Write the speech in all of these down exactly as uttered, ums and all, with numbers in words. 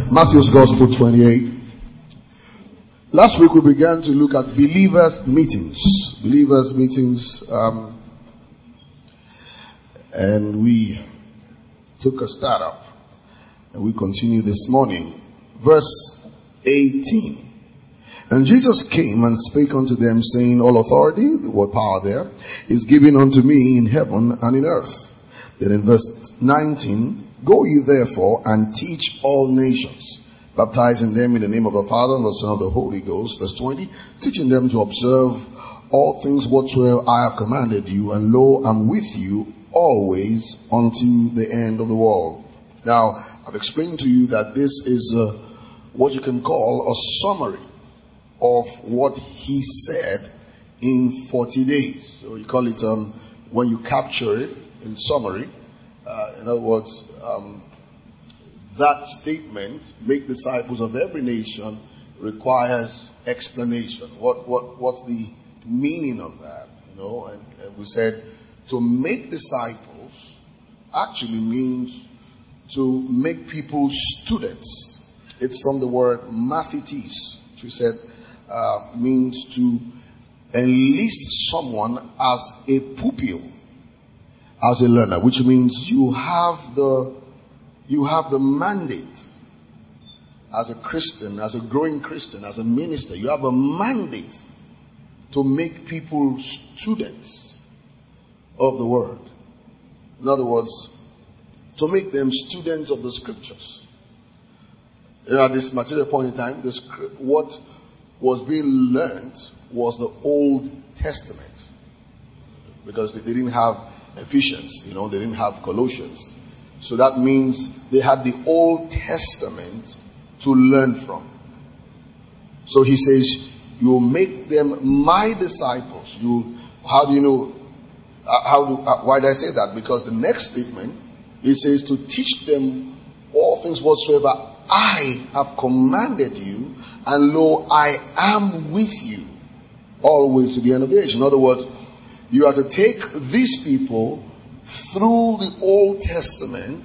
Matthew's Gospel twenty-eight. Last week we began to look at believers' meetings. Believers' meetings. Um, and we took a start up. And we continue this morning. Verse eighteen. And Jesus came and spake unto them, saying, All authority, the word power there, is given unto me in heaven and in earth. Then in verse nineteen, Go ye therefore and teach all nations, baptizing them in the name of the Father and the Son and of the Holy Ghost. Verse twenty, teaching them to observe all things whatsoever I have commanded you, and lo, I'm with you always unto the end of the world. Now, I've explained to you that this is uh, what you can call a summary of what he said in forty days. So you call it, um, when you capture it in summary, uh, in other words, um, that statement, make disciples of every nation, requires explanation. What, what, what's the meaning of that? You know, and, and we said to make disciples actually means to make people students. It's from the word mathetes, which we said uh, means to enlist someone as a pupil, as a learner, which means you have the you have the mandate as a Christian, as a growing Christian, as a minister. You have a mandate to make people students of the word. In other words, to make them students of the scriptures. At this material point in time, the script, what was being learned was the Old Testament, because they didn't have Ephesians, you know, they didn't have Colossians. So that means they had the Old Testament to learn from. So he says, you make them my disciples. You, how do you know? Uh, how do? Uh, why did I say that? Because the next statement, he says to teach them all things whatsoever I have commanded you, and lo, I am with you always to the end of the age. In other words, you are to take these people through the Old Testament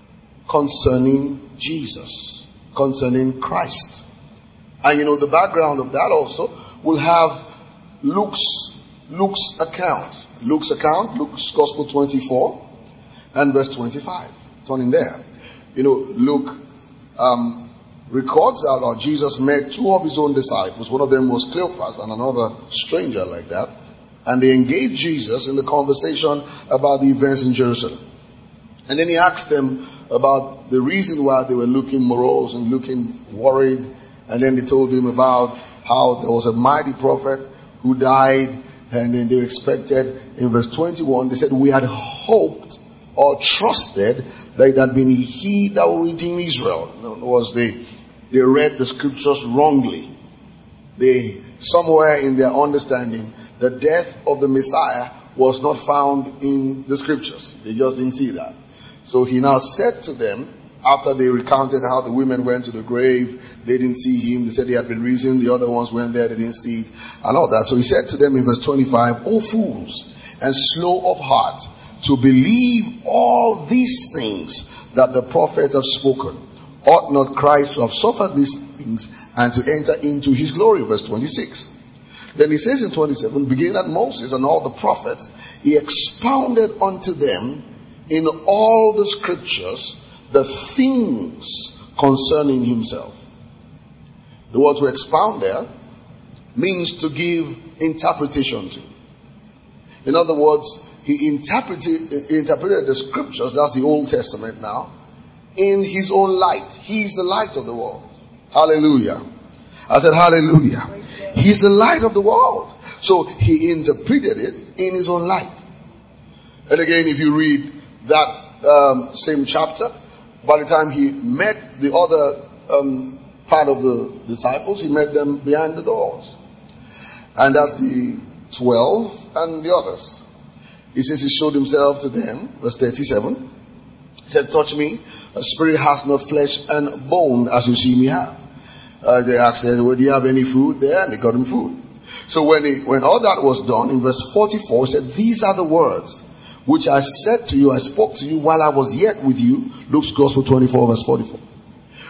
concerning Jesus, concerning Christ. And you know, the background of that also will have Luke's Luke's account. Luke's account, Luke's Gospel twenty-four and verse twenty-five. Turn in there. You know, Luke um, records that Lord Jesus met two of his own disciples. One of them was Cleopas and another stranger like that. And they engaged Jesus in the conversation about the events in Jerusalem. And then he asked them about the reason why they were looking morose and looking worried. And then they told him about how there was a mighty prophet who died. And then they expected, in verse twenty-one, they said, we had hoped or trusted that it had been he that would redeem Israel. In other words, they, they read the scriptures wrongly. They, somewhere in their understanding, the death of the Messiah was not found in the scriptures. They just didn't see that. So he now said to them, after they recounted how the women went to the grave, they didn't see him. They said he had been risen. The other ones went there, they didn't see it, and all that. So he said to them in verse twenty-five, O fools, and slow of heart, to believe all these things that the prophets have spoken. Ought not Christ to have suffered these things and to enter into his glory? Verse twenty-six. Then he says in twenty-seven, beginning at Moses and all the prophets, he expounded unto them in all the scriptures the things concerning himself. The word to expound there means to give interpretation to. In other words, he interpreted, he interpreted the scriptures, that's the Old Testament now, in his own light. He's the light of the world. Hallelujah. I said hallelujah. He's the light of the world. So he interpreted it in his own light. And again, if you read that um, same chapter, by the time he met the other um, part of the disciples, he met them behind the doors. And that's the twelve and the others. He says he showed himself to them, verse thirty-seven. He said, touch me, a spirit has not flesh and bone as you see me have. Uh, they asked him, well, do you have any food there? And they got him food. So when he, when all that was done, in verse forty-four, he said, these are the words which I said to you, I spoke to you while I was yet with you. Luke's Gospel twenty-four, verse forty-four.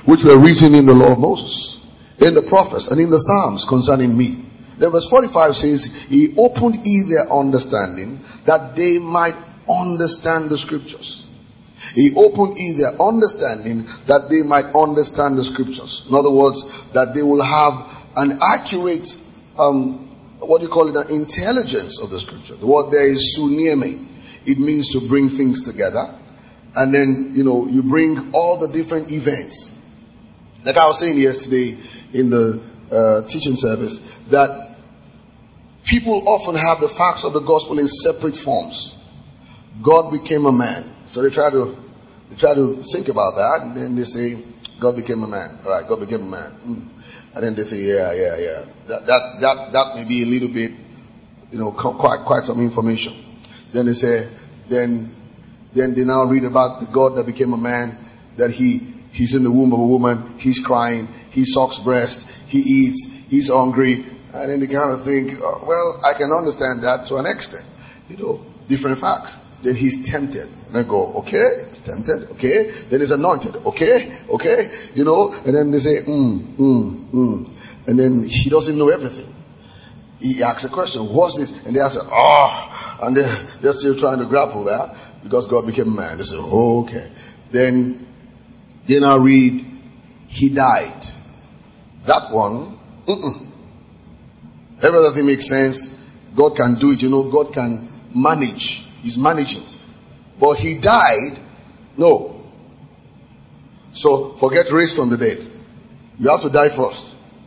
which were written in the law of Moses, in the prophets, and in the Psalms concerning me. Then verse forty-five says, he opened ye their understanding, that they might understand the scriptures. He opened ye their understanding, that they might understand the scriptures. In other words, that they will have an accurate, um, what do you call it, an intelligence of the scripture. The word there is suneme. It means to bring things together. And then, you know, you bring all the different events. Like I was saying yesterday in the uh, teaching service, that people often have the facts of the gospel in separate forms. God became a man. So they try to they try to think about that, and then they say, God became a man. All right, God became a man. Mm. And then they say, yeah, yeah, yeah. That that that that may be a little bit, you know, quite quite some information. Then they say, then then they now read about the God that became a man, that he he's in the womb of a woman, he's crying, he sucks breast, he eats, he's hungry, and then they kind of think, oh, well, I can understand that to an extent, you know, different facts. Then he's tempted. And I go, okay, it's tempted, okay. Then he's anointed, okay, okay, you know. And then they say, mm, mm, mm. And then he doesn't know everything. He asks a question, what's this? And they answer, oh, and they're, they're still trying to grapple that because God became a man. They say, oh, okay. Then, then I read, he died. That one, mm-mm. Every other thing makes sense. God can do it, you know, God can manage. He's managing. But he died. No. So forget raised from the dead. You have to die first.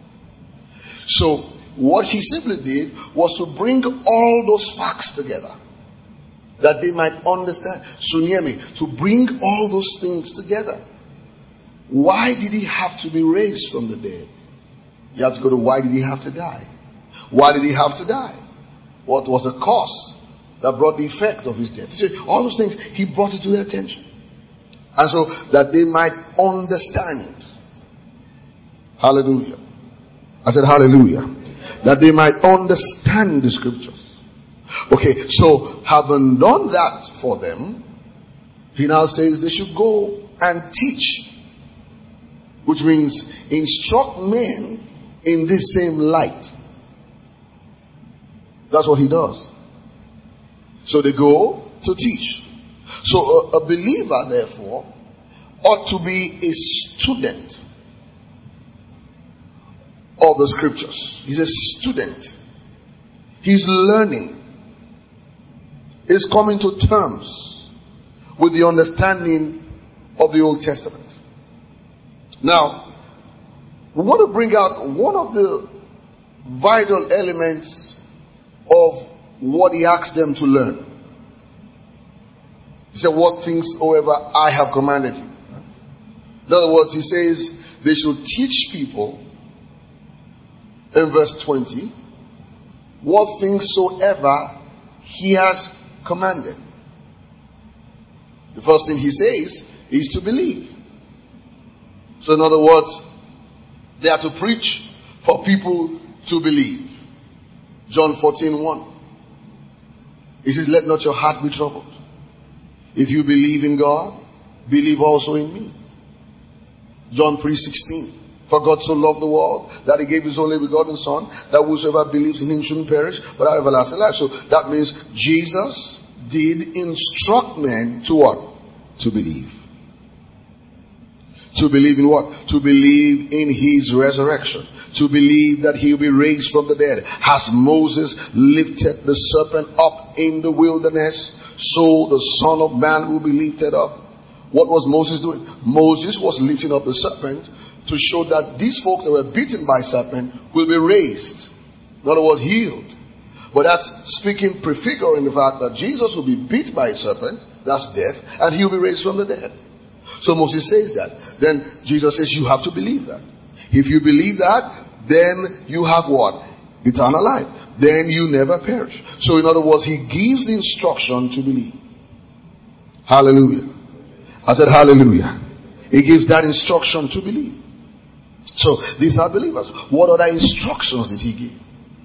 So what he simply did was to bring all those facts together, that they might understand. Sunyemi, to bring all those things together. Why did he have to be raised from the dead? You have to go to why did he have to die? Why did he have to die? What was the cause that brought the effect of his death? He said, all those things, he brought it to their attention. And so that they might understand. Hallelujah. I said hallelujah. That they might understand the scriptures. Okay, so having done that for them, he now says they should go and teach. Which means instruct men in this same light. That's what he does. So they go to teach. So a, a believer, therefore, ought to be a student of the scriptures. He's a student. He's learning. He's coming to terms with the understanding of the Old Testament. Now, we want to bring out one of the vital elements of what he asked them to learn. He said, what things, however, I have commanded you. In other words, he says they should teach people, in verse twenty, what things soever he has commanded. The first thing he says is to believe. So in other words, they are to preach for people to believe. John fourteen one. He says, let not your heart be troubled. If you believe in God, believe also in me. John three sixteen. For God so loved the world that he gave his only begotten Son, that whosoever believes in him shouldn't perish, but have everlasting life. So that means Jesus did instruct men to what? To believe. To believe in what? To believe in his resurrection. To believe that he will be raised from the dead. As Moses lifted the serpent up in the wilderness, so the Son of Man will be lifted up. What was Moses doing? Moses was lifting up the serpent to show that these folks that were beaten by serpent will be raised. In other words, healed. But that's speaking, prefiguring the fact that Jesus will be beat by a serpent, that's death, and he will be raised from the dead. So Moses says that. Then Jesus says you have to believe that. If you believe that, then you have what? Eternal life. Then you never perish. So in other words, he gives the instruction to believe. Hallelujah. I said hallelujah. He gives that instruction to believe. So these are believers. What other instructions did he give?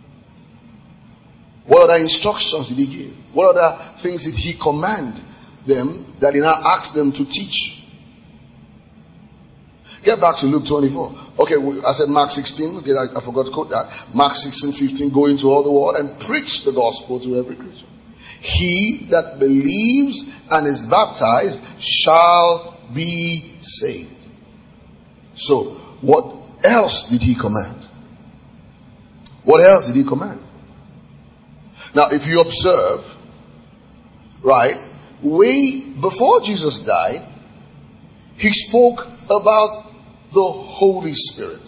What other instructions did he give? What other things did he command them that he now asked them to teach? Get back to Luke twenty-four. Okay, I said Mark sixteen. Okay, I, I forgot to quote that. Mark sixteen, fifteen. Go into all the world and preach the gospel to every creature. He that believes and is baptized shall be saved. So, what else did he command? What else did he command? Now, if you observe, right, way before Jesus died, he spoke about the Holy Spirit.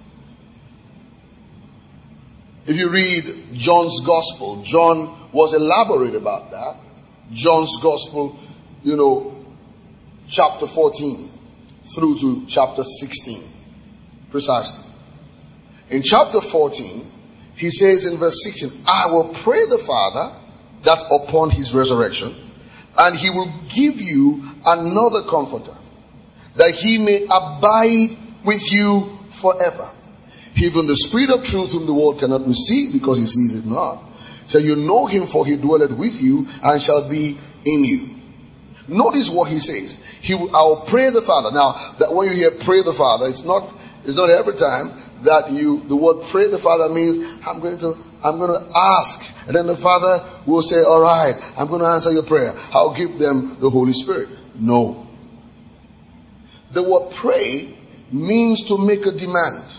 If you read John's Gospel, John was elaborate about that. John's Gospel, you know, chapter fourteen through to chapter sixteen, precisely. In chapter fourteen, he says in verse sixteen, I will pray the Father, that's upon his resurrection, and he will give you another comforter, that he may abide with you forever. Even the Spirit of truth whom the world cannot receive because he sees it not. Shall you know him, for he dwelleth with you and shall be in you. Notice what he says. He will, I will pray the Father. Now, that when you hear pray the Father, it's not it's not every time that you the word pray the Father means I'm going to I'm going to ask, and then the Father will say, all right, I'm going to answer your prayer. I'll give them the Holy Spirit. No. The word pray means to make a demand.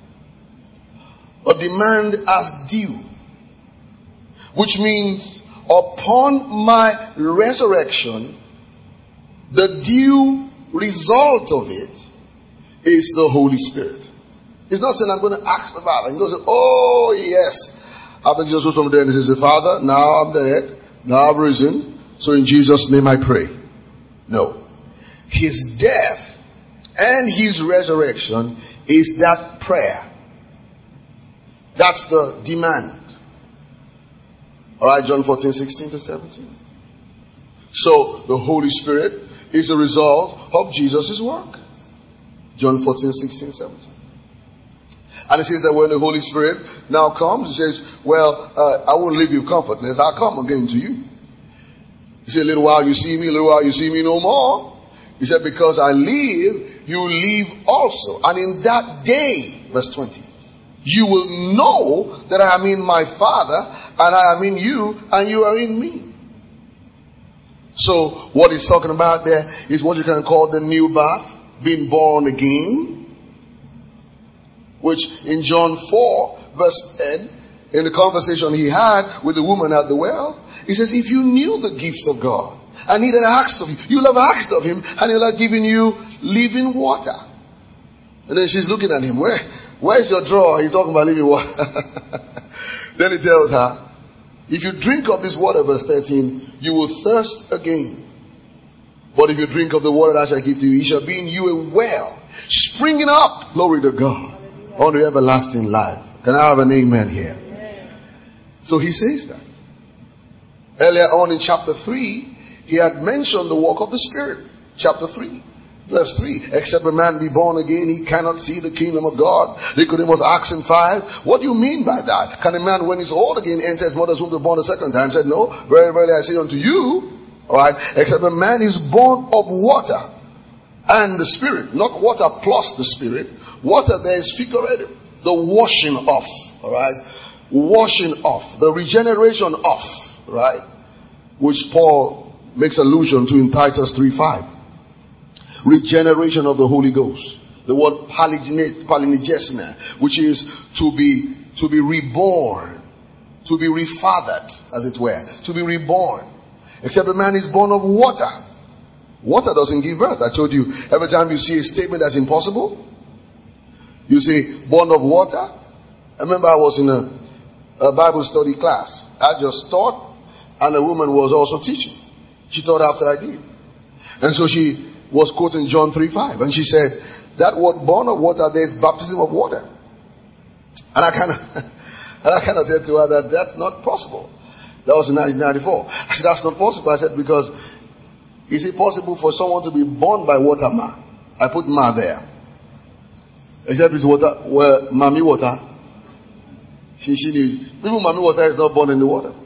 A demand as due. Which means upon my resurrection, the due result of it is the Holy Spirit. It's not saying I'm going to ask the Father. He goes, oh yes. After Jesus rose from the dead, he says, Father, now I'm dead. Now I've risen. So in Jesus' name I pray. No. His death and his resurrection is that prayer. That's the demand. Alright, John fourteen, sixteen to seventeen. So, the Holy Spirit is a result of Jesus' work. John fourteen, sixteen, seventeen. And it says that when the Holy Spirit now comes, it says, well, uh, I won't leave you comfortless. I'll come again to you. He said, a little while you see me, a little while you see me no more. He said, because I live, you live also. And in that day, verse twenty, you will know that I am in my Father, and I am in you, and you are in me. So, what he's talking about there is what you can call the new birth, being born again. Which in John four, verse ten, in the conversation he had with the woman at the well, he says, if you knew the gift of God, and he that asked of you, you'll have asked of him, and he'll have given you living water. And then she's looking at him, where? Where's your drawer? He's talking about living water. Then he tells her, if you drink of this water, verse thirteen, you will thirst again. But if you drink of the water that I shall give to you, it shall be in you a well, springing up, glory to God, unto everlasting life. Can I have an amen here? So he says that. Earlier on in chapter three, he had mentioned the work of the Spirit. Chapter three. Verse three, except a man be born again, he cannot see the kingdom of God. Nicodemus asked him five, what do you mean by that? Can a man, when he's old again, enter his mother's womb to be born a second time? He said, no, very verily I say unto you, alright, except a man is born of water and the Spirit, not water plus the Spirit. Water there is figurative, the washing off, alright, washing off, the regeneration off, right, which Paul makes allusion to in Titus three five. Regeneration of the Holy Ghost. The word palingenesina, which is to be to be reborn, to be refathered, as it were, to be reborn. Except a man is born of water. Water doesn't give birth. I told you, every time you see a statement that's impossible, you say born of water. I remember I was in a, a Bible study class. I just taught, and a woman was also teaching. She taught after I did, and so she was quoting John three five, and she said, that word born of water, there is baptism of water. And I kind of and I kind of said to her that that's not possible. That was in nineteen ninety-four. I said, that's not possible. I said, because is it possible for someone to be born by water, ma? I put ma there. Except it's water, well, mommy water. She, she needs, people, mommy water is not born in the water.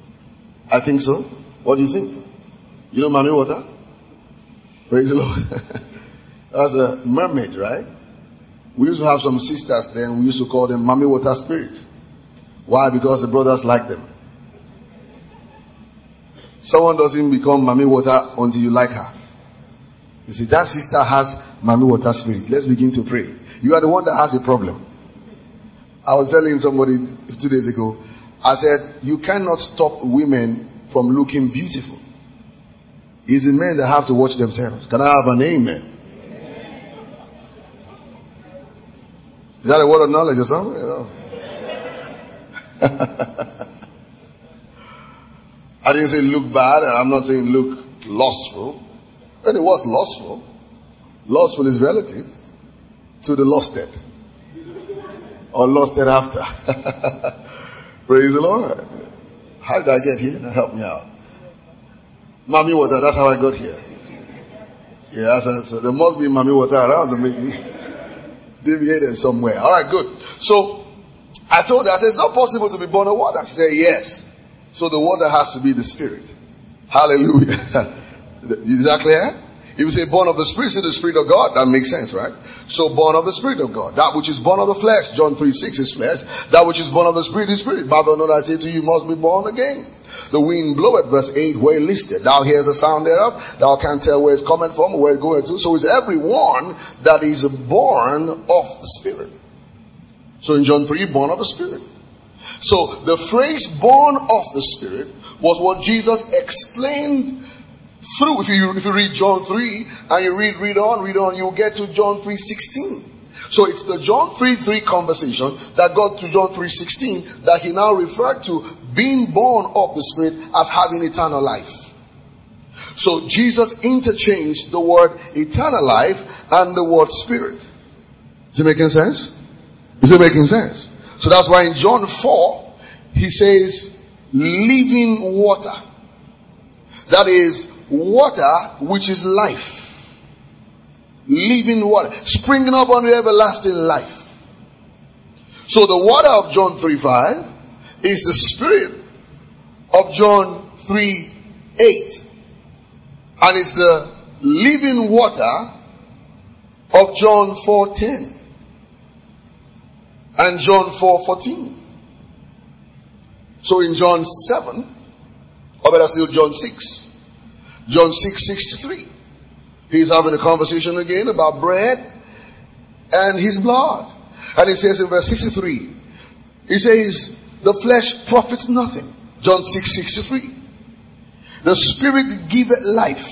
I think so. What do you think? You know mommy water? Praise the Lord. That's a mermaid, right? We used to have some sisters then, we used to call them Mami Water Spirits. Why? Because the brothers like them. Someone doesn't become Mami Water until you like her. You see, that sister has Mami Water Spirit. Let's begin to pray. You are the one that has a problem. I was telling somebody two days ago, I said, you cannot stop women from looking beautiful. It's the men that have to watch themselves. Can I have an amen? Is that a word of knowledge or something? You know? I didn't say look bad, and I'm not saying look lustful. When it was lustful, lustful is relative to the lusted. Or lusted after. Praise the Lord. How did I get here? Now help me out. Mami water, that's how I got here. Yeah, so, so there must be Mami water around to make me deviate somewhere. Alright, good. So, I told her, I said, it's not possible to be born of water. She said, yes. So the water has to be the Spirit. Hallelujah. Is that clear? If you say born of the Spirit, say the Spirit of God, that makes sense, right? So born of the Spirit of God. That which is born of the flesh, John three six is flesh. That which is born of the Spirit is Spirit. Bible not I say to you, must be born again. The wind bloweth, verse eight, where it listed. Thou hears the sound thereof, thou canst tell where it's coming from, where it's going to. So it's everyone that is born of the Spirit. So in John three, born of the Spirit. So the phrase born of the Spirit was what Jesus explained through. If you if you read John three and you read read on, read on, you'll get to John three sixteen. So it's the John three three conversation that got to John three sixteen that he now referred to being born of the Spirit as having eternal life. So Jesus interchanged the word eternal life and the word Spirit. Is it making sense? Is it making sense? So that's why in John four he says living water. That is water which is life. Living water. Springing up on the everlasting life. So the water of John three five is the Spirit of John three eight. And it's the living water of John four ten. And John four fourteen. So in John seven, or better still John six. John six sixty-three. He's having a conversation again about bread and his blood. And he says in verse sixty-three, he says, the flesh profits nothing. John six sixty-three. The Spirit giveth life.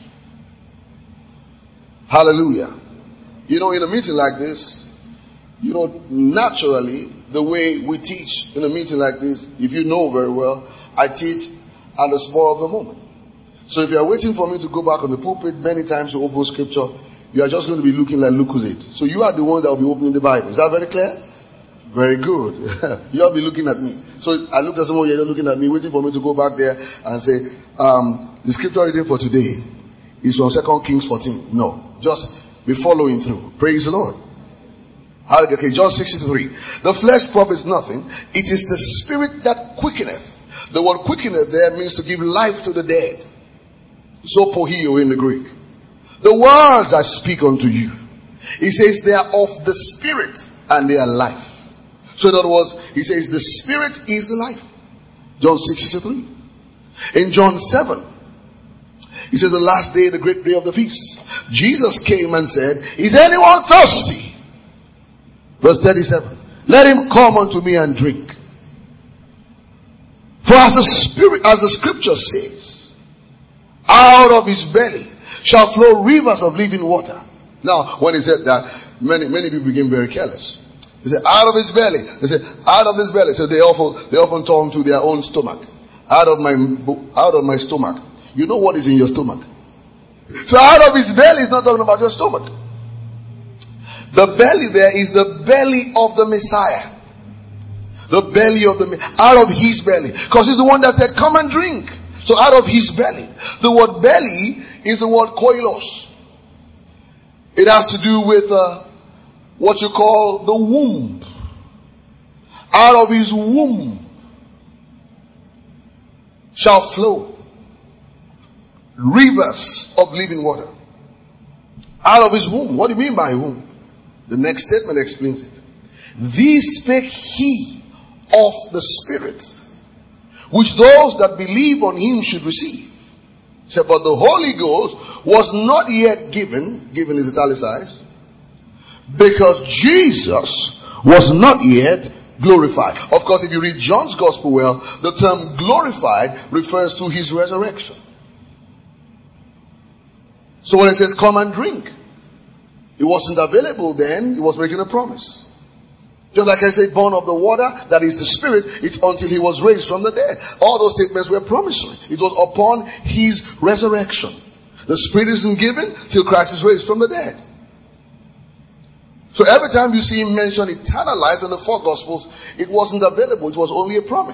Hallelujah. You know, in a meeting like this, you know, naturally, the way we teach in a meeting like this, if you know very well, I teach at the spur of the moment. So if you are waiting for me to go back on the pulpit many times to open scripture, you are just going to be looking like Lucozade. So you are the one that will be opening the Bible. Is that very clear? Very good. You all be looking at me. So I looked at someone, you're looking at me, waiting for me to go back there and say, um, the scripture reading for today is from Second Kings fourteen. No. Just be following through. Praise the Lord. Okay, John sixty-three. The flesh profits nothing. It is the Spirit that quickeneth. The word quickeneth there means to give life to the dead. Zopohio in the Greek. The words I speak unto you. He says they are of the Spirit and they are life. So in other words, he says the Spirit is the life. John six sixty-three. In John seven, he says the last day, the great day of the feast, Jesus came and said, is anyone thirsty? Verse thirty-seven. Let him come unto me and drink. For as the Spirit, as the scripture says, out of his belly shall flow rivers of living water. Now, when he said that, many many people became very careless. They said, out of his belly. They said, out of his belly. So they often they often turn to their own stomach. Out of my out of my stomach. You know what is in your stomach. So out of his belly is not talking about your stomach. The belly there is the belly of the Messiah. The belly of the out of his belly. Because he's the one that said, come and drink. So out of his belly. The word belly is the word koilos. It has to do with uh, what you call the womb. Out of his womb shall flow rivers of living water. Out of his womb. What do you mean by womb? The next statement explains it. These spake he of the Spirit, which those that believe on him should receive. He said, but the Holy Ghost was not yet given, given is italicized, because Jesus was not yet glorified. Of course, if you read John's Gospel well, the term glorified refers to his resurrection. So when it says come and drink, it wasn't available then, it was making a promise. Just like I said, born of the water, that is the Spirit, it's until he was raised from the dead. All those statements were promissory. It was upon his resurrection. The Spirit isn't given till Christ is raised from the dead. So every time you see him mention eternal life in the four Gospels, it wasn't available, it was only a promise.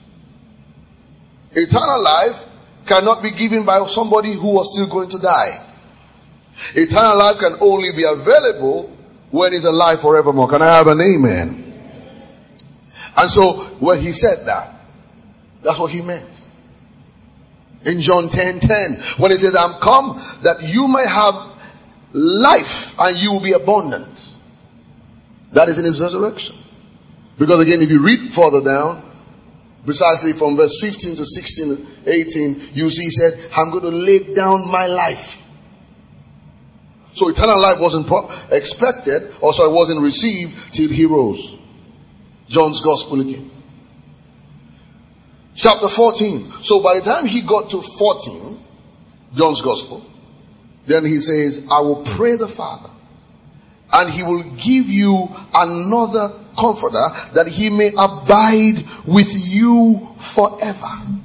Eternal life cannot be given by somebody who was still going to die. Eternal life can only be available when he's alive forevermore. Can I have an amen? And so when he said that, that's what he meant. In John ten ten, when he says, I'm come that you may have life and you will be abundant. That is in his resurrection. Because again, if you read further down, precisely from verse fifteen to sixteen, eighteen, you see he said, I'm going to lay down my life. So eternal life wasn't pro- expected, or sorry, wasn't received till he rose. John's Gospel again. Chapter fourteen. So by the time he got to fourteen, John's Gospel, then he says, I will pray the Father, and he will give you another comforter, that he may abide with you forever.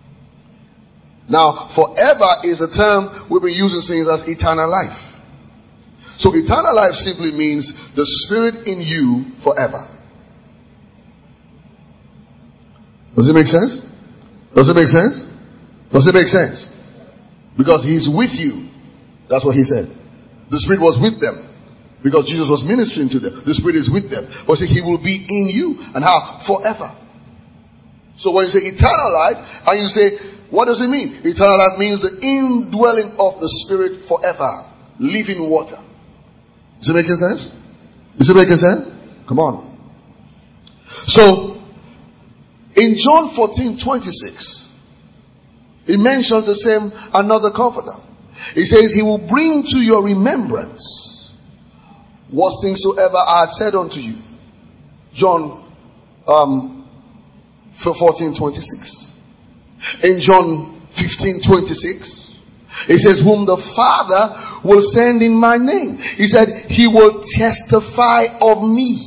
Now, forever is a term we've been using since as eternal life. So eternal life simply means the Spirit in you forever. Does it make sense? Does it make sense? Does it make sense? Because he's with you. That's what he said. The Spirit was with them. Because Jesus was ministering to them. The Spirit is with them. But see, he will be in you. And how? Forever. So when you say eternal life, and you say, what does it mean? Eternal life means the indwelling of the Spirit forever. Living water. Is it making sense? Is it making sense? Come on. So, in John fourteen twenty-six, he mentions the same another comforter. He says, he will bring to your remembrance what things soever I had said unto you. John um, fourteen twenty-six. In John fifteen twenty-six, it says, whom the Father will send in my name. He said, he will testify of me.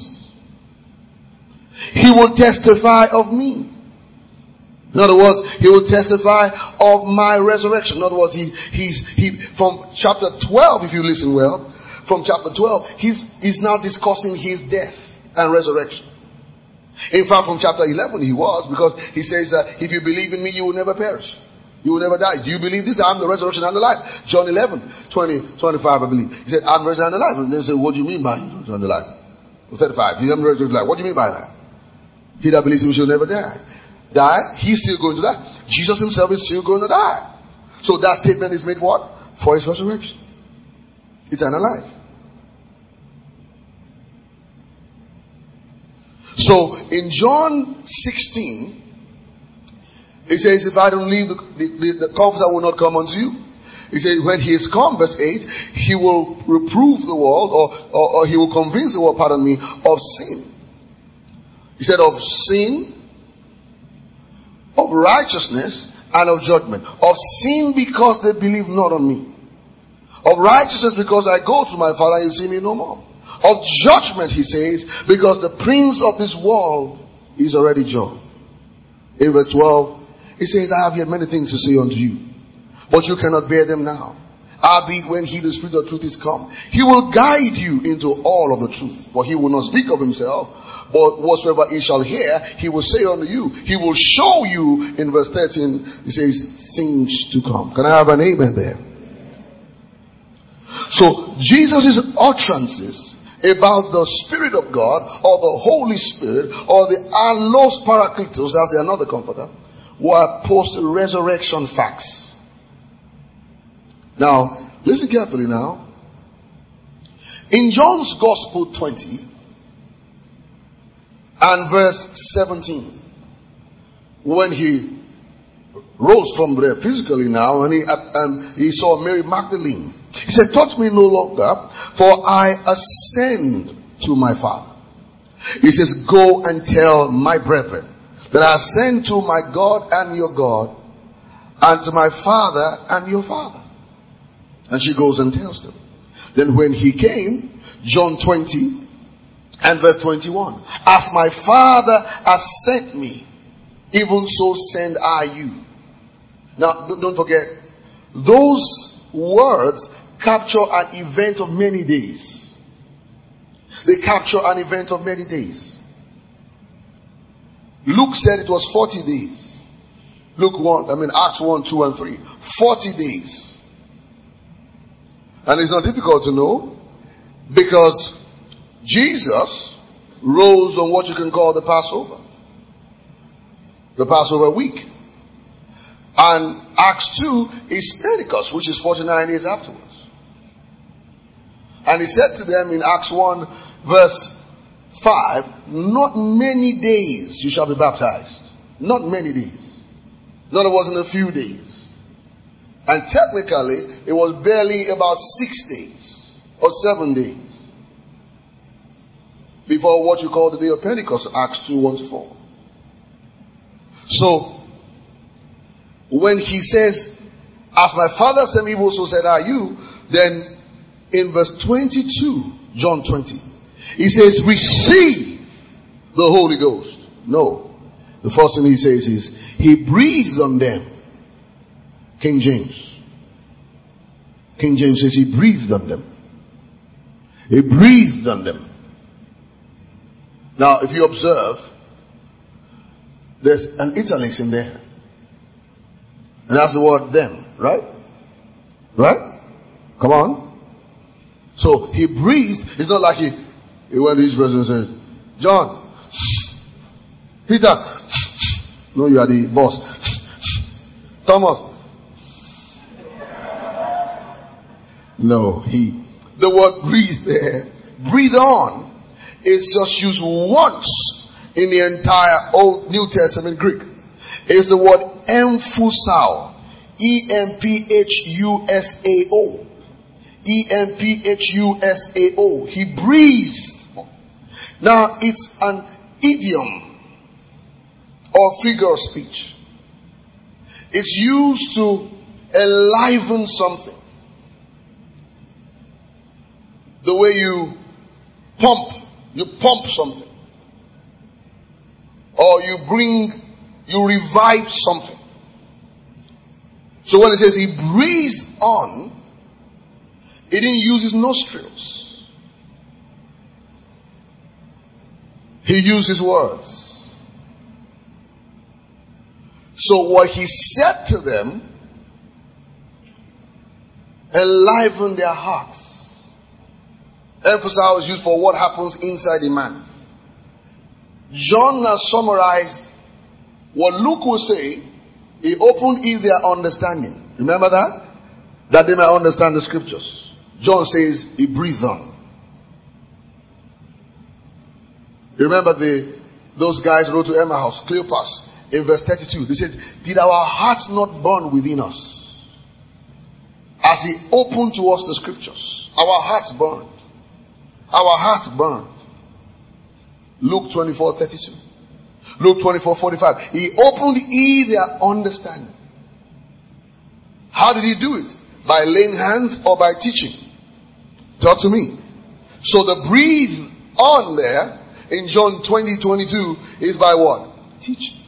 He will testify of me. In other words, he will testify of my resurrection. In other words, he, he's, he, from chapter twelve, if you listen well, from chapter twelve, he's, he's now discussing his death and resurrection. In fact, from chapter eleven, he was, because he says that if you believe in me, you will never perish. You will never die. Do you believe this? I'm the resurrection and the life. John eleven, twenty, twenty-five, I believe. He said, I'm the resurrection and the life. And they said, what do you mean by resurrection and the life? thirty-five. He's the resurrection and the life. What do you mean by that? He that believes in me shall never die. Die. He's still going to die. Jesus himself is still going to die. So that statement is made what? For his resurrection. Eternal life. So in John sixteen, it says, if I don't leave, the, the, the comforter will not come unto you. He says, when he is come, verse eight, he will reprove the world, or, or, or he will convince the world, pardon me, of sin. He said, of sin, of righteousness, and of judgment. Of sin, because they believe not on me. Of righteousness, because I go to my Father and you see me no more. Of judgment, he says, because the prince of this world is already judged. In verse twelve, he says, I have yet many things to say unto you, but you cannot bear them now. Albeit when he, the Spirit of truth, is come, he will guide you into all of the truth. For he will not speak of himself, but whatsoever he shall hear, he will say unto you. He will show you, in verse thirteen, he says, things to come. Can I have an amen there? So, Jesus' utterances about the Spirit of God, or the Holy Spirit, or the Allos Parakletos, as the another comforter, were post-resurrection facts. Now, listen carefully now. In John's Gospel twenty and verse seventeen, when he rose from there physically now, and he, um, he saw Mary Magdalene, he said, touch me no longer, for I ascend to my Father. He says, go and tell my brethren that I ascend to my God and your God, and to my Father and your Father. And she goes and tells them. Then when he came, John twenty and verse twenty-one, as my Father has sent me, even so send I you. Now, don't forget, those words capture an event of many days. They capture an event of many days. Luke said it was forty days. Luke one, I mean Acts one, two, and three. forty days. And it's not difficult to know, because Jesus rose on what you can call the Passover. The Passover week. And Acts two is Pentecost, which is forty-nine days afterwards. And he said to them in Acts one verse five, not many days you shall be baptized. Not many days. Not it wasn't a few days. And technically, it was barely about six days or seven days before what you call the day of Pentecost, Acts two, one to four. So, when he says, as my Father sent me, so said are you, then in verse twenty-two, John twenty, he says, receive the Holy Ghost. No. The first thing he says is, he breathed on them. King James. King James says he breathed on them. He breathed on them. Now, if you observe, there's an italics in there. And that's the word them, right? Right? Come on. So he breathed. It's not like he, he went to his person and said, John, Peter, no, you are the boss. Thomas. No, he, the word breathe there, breathe on, is just used once in the entire Old New Testament Greek. It's the word emphusao. E M P H U S A O. E M P H U S A O. He breathed. Now, it's an idiom or figure of speech. It's used to enliven something. The way you pump, you pump something. Or you bring, you revive something. So when it says he breathed on, he didn't use his nostrils. He used his words. So what he said to them enlivened their hearts. Emphasis is used for what happens inside a man. John has summarized what Luke will say. He opened is their understanding. Remember that? That they may understand the scriptures. John says he breathed on. You remember the those guys wrote to Emmaus, Cleopas, in verse thirty-two. They said, did our hearts not burn within us? As he opened to us the scriptures, our hearts burned. Our hearts burned. Luke twenty-four thirty-two. Luke twenty-four forty-five. He opened ye their understanding. How did he do it? By laying hands or by teaching? Talk to me. So the breathe on there in John twenty twenty-two is by what? Teaching.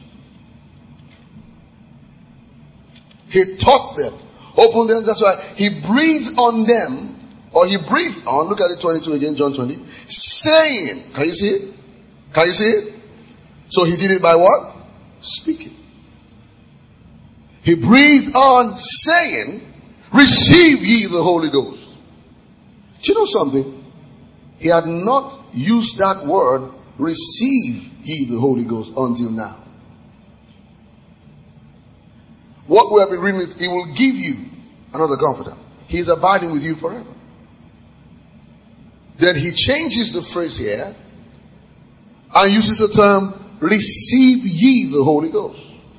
He taught them. Opened them. That's why he breathed on them. Or he breathed on. Look at it twenty-two again. John twenty. Saying. Can you see it? Can you see it? So he did it by what? Speaking. He breathed on saying, receive ye the Holy Ghost. Do you know something? He had not used that word, receive ye the Holy Ghost, until now. What we have been reading is, he will give you another comforter. He is abiding with you forever. Then he changes the phrase here and uses the term, receive ye the Holy Ghost.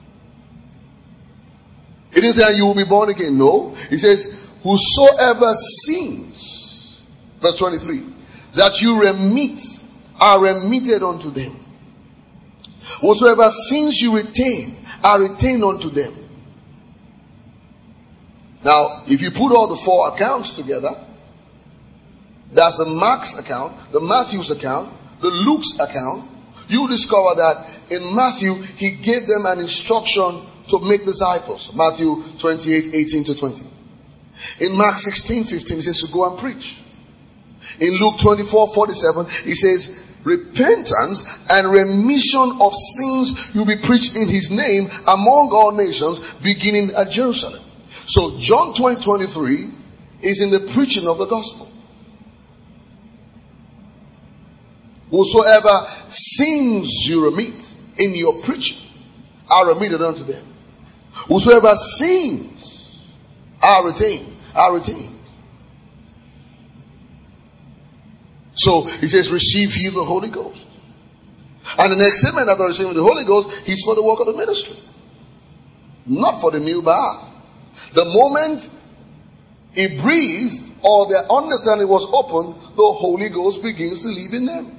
It didn't say you will be born again. No. It says, whosoever sins, verse twenty-three, that you remit, are remitted unto them. Whatsoever sins you retain, are retained unto them. Now, if you put all the four accounts together, that's the Mark's account, the Matthew's account, the Luke's account, you discover that in Matthew, he gave them an instruction to make disciples. Matthew twenty-eight, eighteen to twenty. In Mark sixteen, fifteen, he says to go and preach. In Luke twenty-four, forty-seven, he says, repentance and remission of sins will be preached in his name among all nations, beginning at Jerusalem. So John twenty, twenty-three is in the preaching of the gospel. Whosoever sins you remit in your preaching are remitted unto them. Whosoever sins are retained, are retained. So he says, receive ye the Holy Ghost. And the next statement after receiving the Holy Ghost, he's for the work of the ministry, not for the new birth. The moment he breathed or their understanding was opened, the Holy Ghost begins to live in them.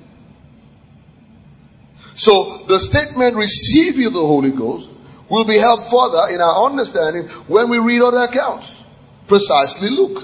So the statement, receive you the Holy Ghost, will be helped further in our understanding when we read other accounts. Precisely Luke.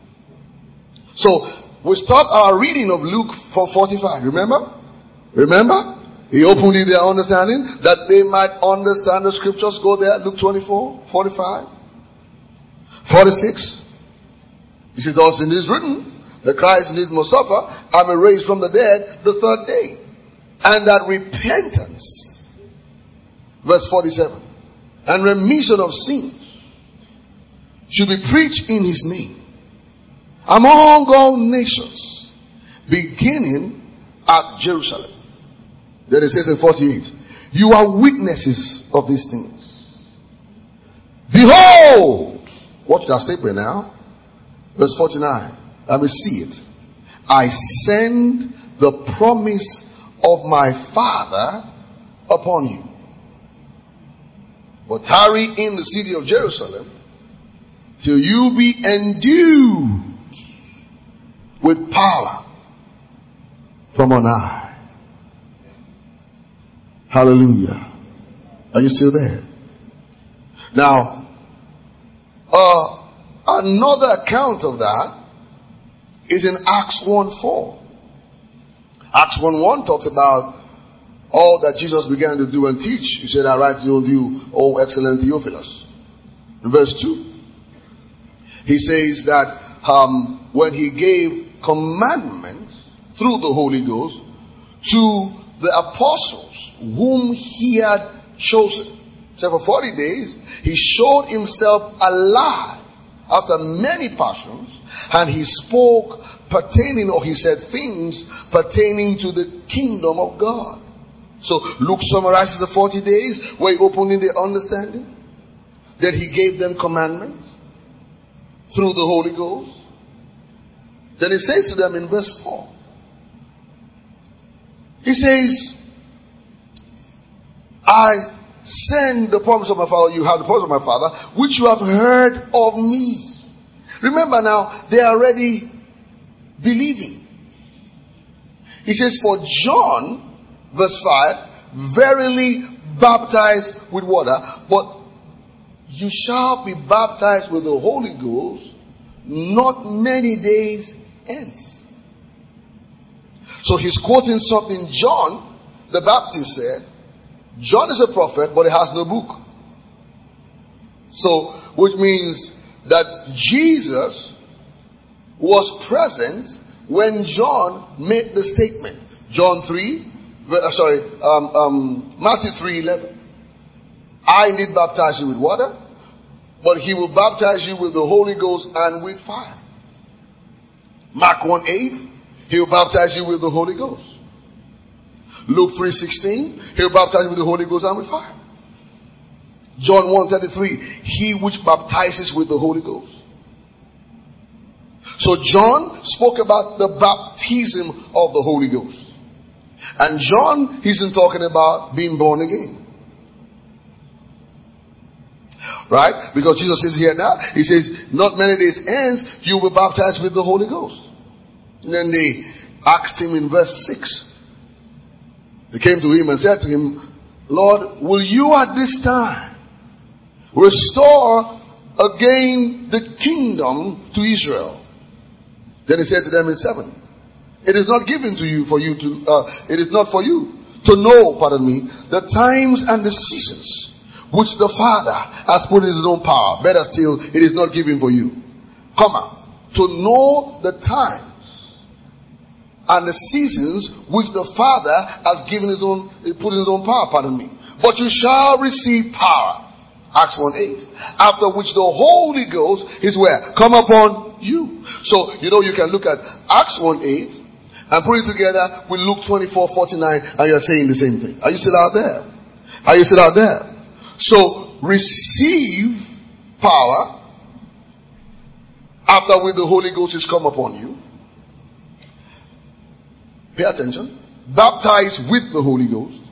So we start our reading of Luke from forty-five. Remember? Remember? He opened their understanding that they might understand the scriptures. Go there, Luke twenty-four, forty-five, forty-six. He says, thus it is written, that Christ indeed must suffer and be raised from the dead the third day. And that repentance, verse forty-seven, and remission of sins should be preached in his name among all nations, beginning at Jerusalem. Then it says in forty-eight, you are witnesses of these things. Behold, watch that statement now. Verse forty-nine, let me see it. I send the promise of my Father upon you. But tarry in the city of Jerusalem till you be endued with power from on high. Hallelujah. Are you still there? Now, uh, another account of that is in Acts one four. Acts one one talks about all that Jesus began to do and teach. He said, I write to you, O excellent Theophilus. In verse two, he says that um, when he gave commandments through the Holy Ghost to the apostles whom he had chosen. So for forty days, he showed himself alive after many passions, and he spoke pertaining, or he said things pertaining to the kingdom of God. So Luke summarizes the forty days where he opened in their understanding. Then he gave them commandments through the Holy Ghost. Then he says to them in verse four, he says, I send the promise of my Father, you have the promise of my Father, which you have heard of me. Remember now, they are already believing. He says, for John, verse five, verily baptized with water, but you shall be baptized with the Holy Ghost not many days hence. So he's quoting something John the Baptist said. John is a prophet, but he has no book. So, which means that Jesus was present when John made the statement. John three, uh, sorry, um, um, Matthew three eleven. I indeed baptize you with water, but he will baptize you with the Holy Ghost and with fire. Mark one eight, he will baptize you with the Holy Ghost. Luke three sixteen, he will baptize you with the Holy Ghost and with fire. John one thirty-three, he which baptizes with the Holy Ghost. So John spoke about the baptism of the Holy Ghost. And John isn't talking about being born again. Right? Because Jesus says here now, he says, not many days hence, you will be baptized with the Holy Ghost. And then they asked him in verse six. They came to him and said to him, Lord, will you at this time restore again the kingdom to Israel? Then he said to them in seven, it is not given to you for you to, uh, it is not for you to know, pardon me, the times and the seasons which the Father has put in his own power. Better still, it is not given for you. Come on. To know the times and the seasons which the Father has given his own, put in his own power, pardon me. But you shall receive power. Acts one eight. After which the Holy Ghost is where? Come upon you. So, you know, you can look at Acts one eight and put it together with Luke twenty-four forty-nine and you're saying the same thing. Are you still out there? Are you still out there? So, receive power after which the Holy Ghost is come upon you. Pay attention. Baptized with the Holy Ghost.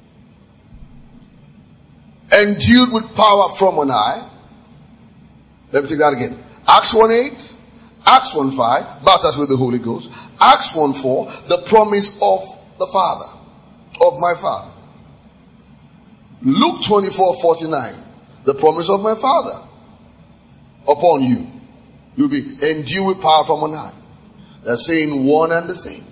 Endued with power from on high. Let me take that again. Acts one eight. Acts one five. Baptized with the Holy Ghost. Acts one four. The promise of the Father. Of my Father. Luke twenty-four forty-nine, the promise of my Father upon you. You'll be endued with power from on high. They're saying one and the same.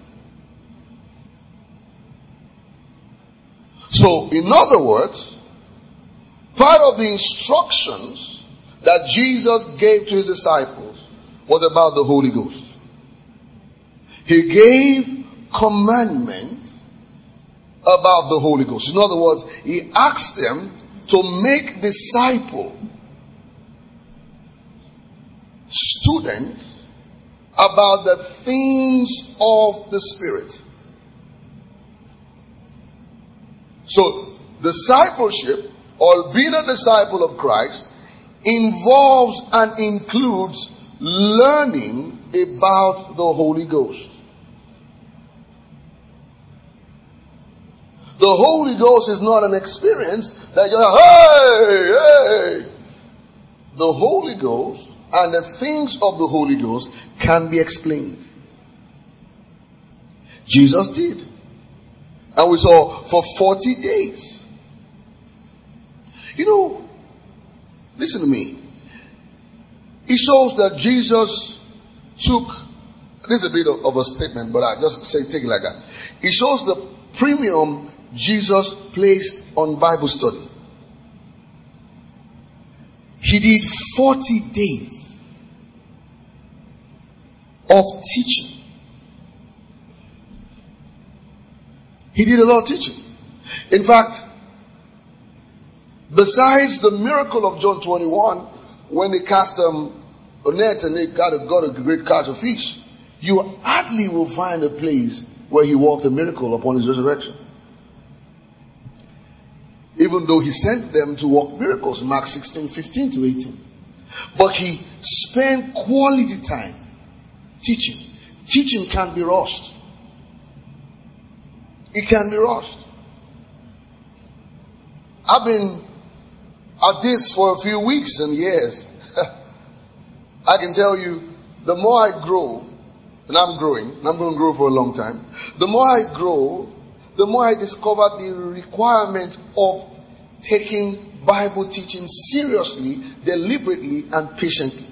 So, in other words, part of the instructions that Jesus gave to his disciples was about the Holy Ghost. He gave commandments about the Holy Ghost. In other words, he asked them to make disciples, students, about the things of the Spirit. So, discipleship, or being a disciple of Christ, involves and includes learning about the Holy Ghost. The Holy Ghost is not an experience that you're like, hey, hey. The Holy Ghost and the things of the Holy Ghost can be explained. Jesus did. And we saw for forty days. You know, listen to me. It shows that Jesus took, this is a bit of, of a statement, but I just say take it like that. It shows the premium Jesus placed on Bible study. He did forty days of teaching. He did a lot of teaching. In fact, besides the miracle of John twenty-one, when they cast um, a net and they got a, got a great catch of fish, you hardly will find a place where he worked a miracle upon his resurrection. Even though he sent them to work miracles, Mark sixteen, fifteen to eighteen. But he spent quality time teaching. Teaching can't be rushed. It can be rushed. I've been at this for a few weeks and years. I can tell you, the more I grow, and I'm growing, and I'm going to grow for a long time, the more I grow, the more I discover the requirement of taking Bible teaching seriously, deliberately, and patiently.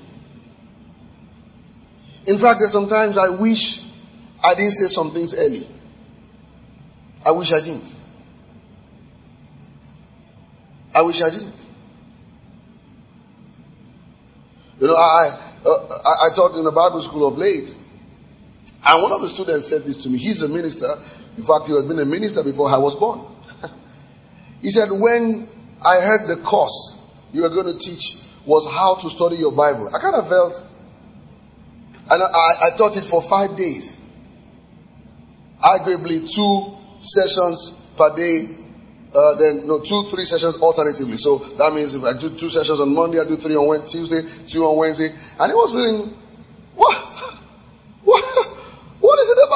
In fact, there's sometimes I wish I didn't say some things early. I wish I didn't. I wish I didn't. You know, I, uh, I I taught in a Bible school of late, and one of the students said this to me. He's a minister. In fact, he has been a minister before I was born. He said, when I heard the course you were going to teach was how to study your Bible, I kind of felt, and I, I taught it for five days. Arguably two sessions per day, uh, then no two, three sessions alternatively. So that means if I do two sessions on Monday, I do three on Wednesday, Tuesday, two on Wednesday, and it was feeling, what?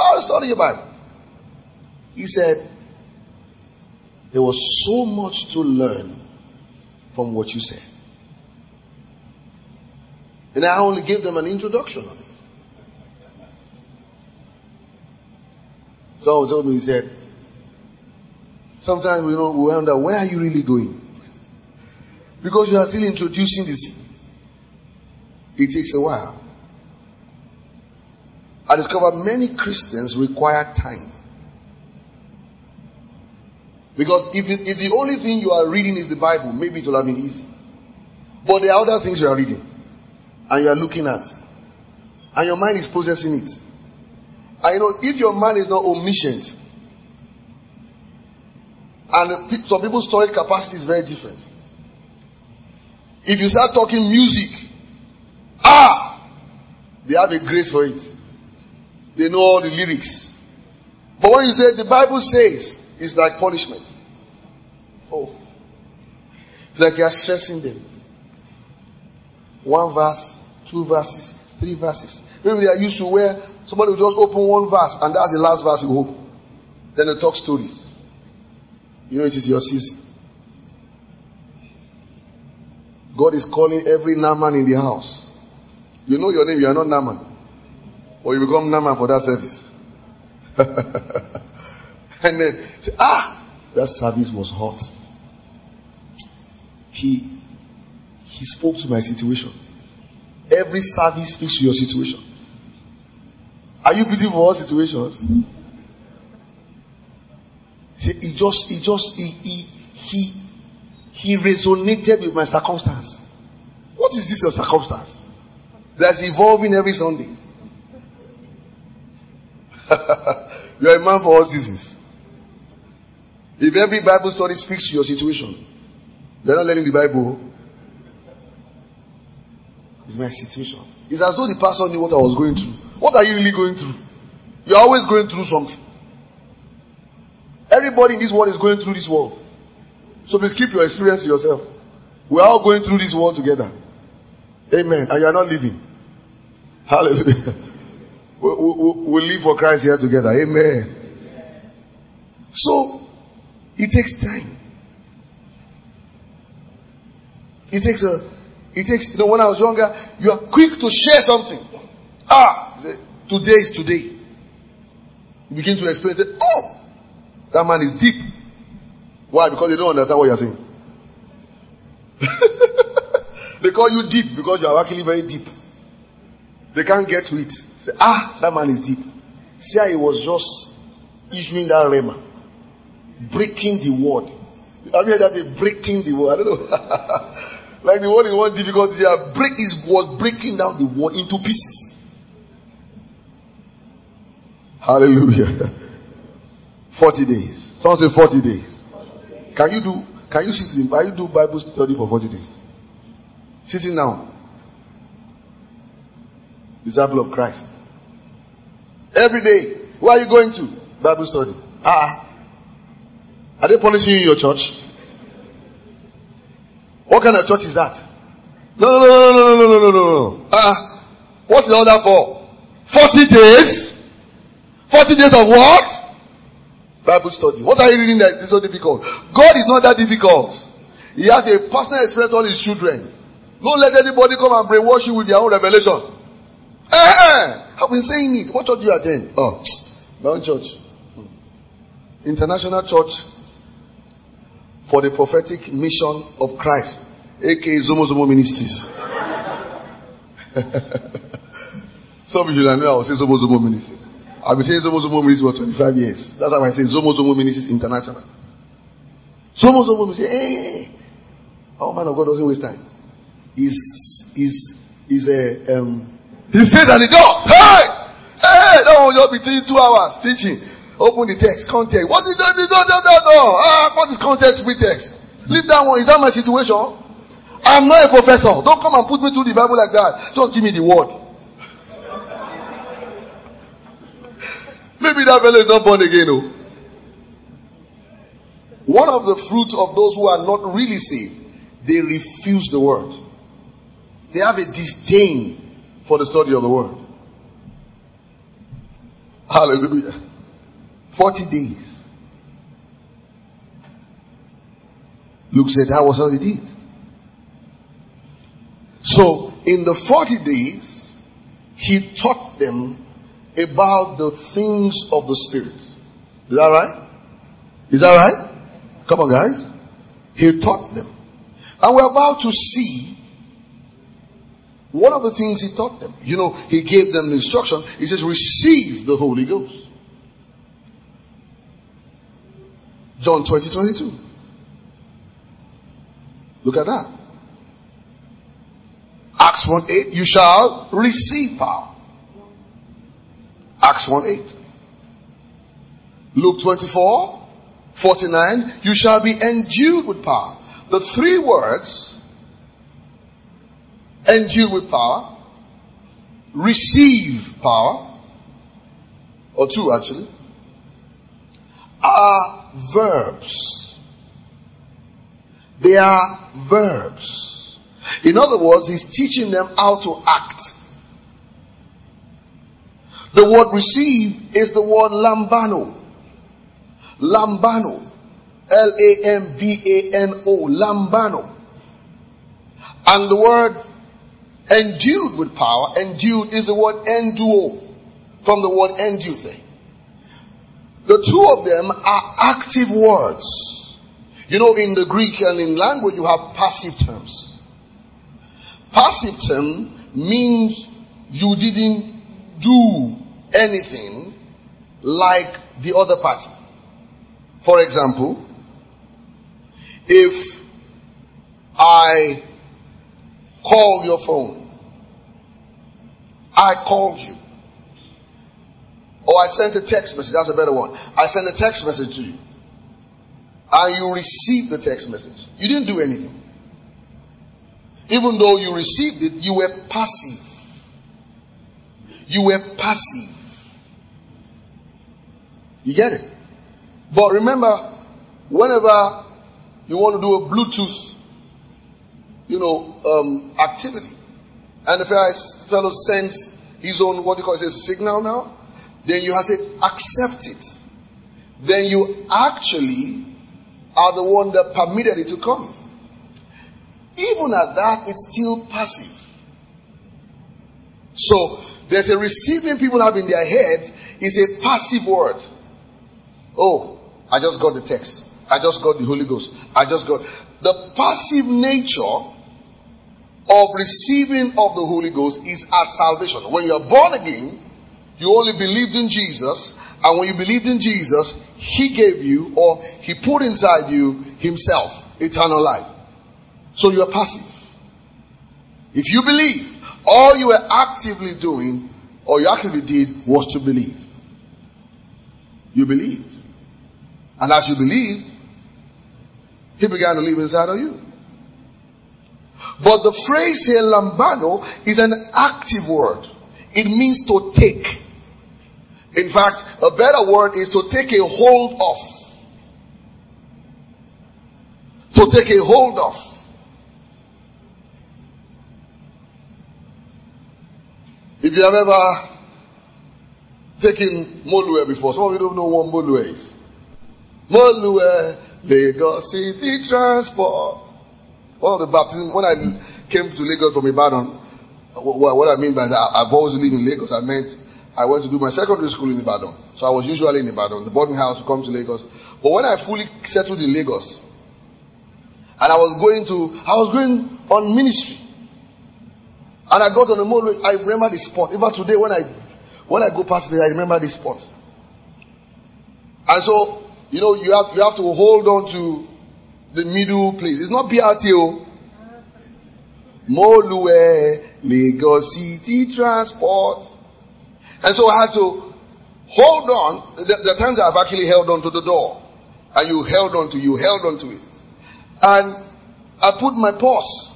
Oh, study your Bible. He said, there was so much to learn from what you said. And I only gave them an introduction of it. Someone told me, he said, sometimes we know we wonder, where are you really going? Because you are still introducing this. It takes a while. I discovered many Christians require time. Because if, it, if the only thing you are reading is the Bible, maybe it will have been easy. But there are other things you are reading and you are looking at, and your mind is processing it. And you know, if your mind is not omniscient, and some people's storage capacity is very different. If you start talking music, ah, they have a grace for it. They know all the lyrics. But when you say the Bible says, it's like punishment. Oh, it's like you are stressing them. One verse, two verses, three verses. Maybe they are used to where somebody will just open one verse and that's the last verse you hope. Then they talk stories. You know, it is your season. God is calling every Naaman in the house. You know your name, you are not Naaman. Or you become Naaman for that service. And then say, ah, that service was hot. He he spoke to my situation. Every service speaks to your situation. Are you beautiful for all situations? See, he just he just he he he he resonated with my circumstance. What is this your circumstance? That's evolving every Sunday. You are a man for all seasons. If every Bible study speaks to your situation, you are not learning the Bible. It's my situation. It's as though the pastor knew what I was going through. What are you really going through? You're always going through something. Everybody in this world is going through this world. So please keep your experience to yourself. We are all going through this world together. Amen. And you are not living. Hallelujah. We, we, we live for Christ here together. Amen. So, it takes time. It takes a, it takes, you know, when I was younger, you are quick to share something. Ah, today is today. You begin to explain, say, oh, that man is deep. Why? Because they don't understand what you are saying. They call you deep because you are actually very deep. They can't get to it. Say, ah, that man is deep. See how he was just issuing that rhema. Breaking the word. Have you heard that? They breaking the word. I don't know. Like the word is one difficult. Break his word, breaking down the word into pieces. Hallelujah. Forty days. Someone say forty days. Can you do? Can you sit in? Can you do Bible study for forty days? Sitting down. Disciple of Christ. Every day. Where are you going to? Bible study. Ah. Are they punishing you in your church? What kind of church is that? No, no, no, no, no, no, no, no, no, no. Ah. What's the order for? Forty days. Forty days of what? Bible study. What are you reading that is so difficult? God is not that difficult. He has a personal experience with all his children. Don't let anybody come and brainwash you with their own revelation. Eh, I've been saying it. What church do you attend? Oh, my own church. International Church for the Prophetic Mission of Christ, aka Zomo Zomo Ministries. Some of you know I will say Zomo Zomo Ministries. I've been saying Zomo Zomo Ministries for twenty-five years. That's how I say Zomo Zomo Ministries International. Zomo Zomo Ministries. Hey, oh man of God doesn't waste time. Is is is a um. He says and he does. Hey, hey, no, you'll be teaching two hours teaching. Open the text, context. What is that? No, no, no, no. Ah, what is context with text? Leave that one. Is that my situation? I'm not a professor. Don't come and put me through the Bible like that. Just give me the word. Maybe that fellow is not born again, no. One of the fruits of those who are not really saved, they refuse the word. They have a disdain for the study of the word. Hallelujah. forty days. Luke said that was how he did. So, in the forty days, he taught them about the things of the Spirit. Is that right? Is that right? Come on, guys. He taught them. And we're about to see one of the things he taught them. You know, he gave them the instruction. He says, receive the Holy Ghost. John twenty, twenty-two. Look at that. Acts one eight, you shall receive power. Acts one eight. Luke twenty-four, forty-nine, you shall be endued with power. The three words, endued with power, receive power, or two actually, are verbs. They are verbs. In other words, he's teaching them how to act. The word receive is the word lambano. Lambano. L A M B A N O. Lambano. And the word endued with power, endued is the word enduo, from the word enduth. The two of them are active words. You know, in the Greek and in language, you have passive terms. Passive term means you didn't do anything like the other party. For example, if I call your phone, I called you, or I sent a text message, that's a better one. I sent a text message to you, and you received the text message. You didn't do anything. Even though you received it, you were passive. You were passive. You get it? But remember, whenever you want to do a Bluetooth, you know, um, activity, and the fellow sends his own, what do you call it, says signal now, then you have to accept it. Then you actually are the one that permitted it to come. Even at that, it's still passive. So, there's a receiving people have in their heads is a passive word. Oh, I just got the text. I just got the Holy Ghost. I just got... The passive nature of receiving of the Holy Ghost is at salvation. When you're born again, you only believed in Jesus, and when you believed in Jesus, He gave you, or He put inside you Himself, eternal life. So you are passive. If you believe, all you were actively doing, or you actively did, was to believe. You believed. And as you believed, He began to live inside of you. But the phrase here, lambano, is an active word. It means to take. In fact, a better word is to take a hold of. To take a hold of. If you have ever taken Molue before, some of you don't know what Molue is. Molue, Lagos City Transport. One of the baptisms, when I came to Lagos from Ibadan, what I mean by that, I've always lived in Lagos. I meant I went to do my secondary school in Ibadan. So I was usually in Ibadan, the boarding house to come to Lagos. But when I fully settled in Lagos, and I was going to, I was going on ministry. And I got on the motorway, I remember the spot. Even today, when I when I go past there, I remember the spot. And so, you know, you have you have to hold on to the middle place. It's not B R T O. Molue, Lagos City Transport. And so I had to hold on. The, the times I've actually held on to the door. And you held on to, you held on to it. And I put my purse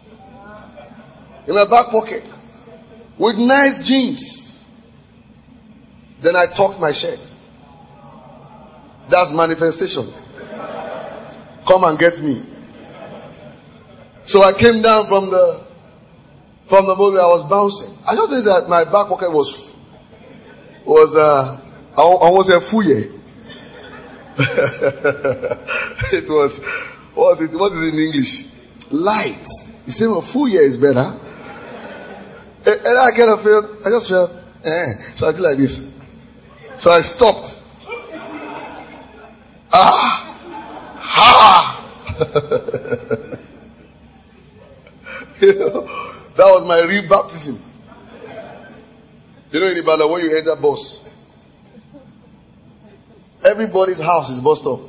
in my back pocket with nice jeans. Then I tucked my shirt. That's manifestation. Come and get me. So I came down from the from the motor. I was bouncing. I just think that my back pocket was was uh, I almost said fuye. It was, what was it? What is it in English? Light. You say, well, fuye is better. And, and I kind of felt, I just felt, eh. So I did like this. So I stopped. Ah! Ha! You know, that was my re-baptism. You know, in Ibadan, when you enter bus, everybody's house is bus stop.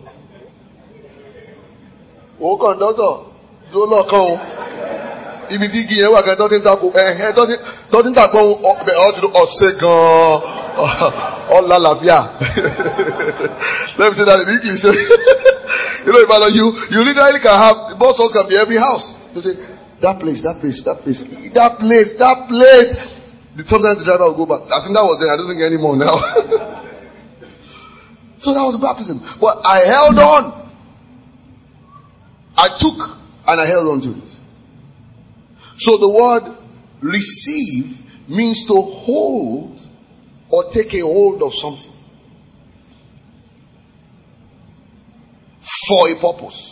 Oh, conductor, do not come. If you think you are going to talk, eh, doesn't talk about or second or la la via. Let me say that in English. You know, Ibadan, you you literally can have the bus stop can be every house. You say that place, that place, that place, that place, that place. Sometimes the driver will go back. I think that was there. I don't think anymore now. So that was baptism. But I held on. I took and I held on to it. So the word receive means to hold or take a hold of something for a purpose.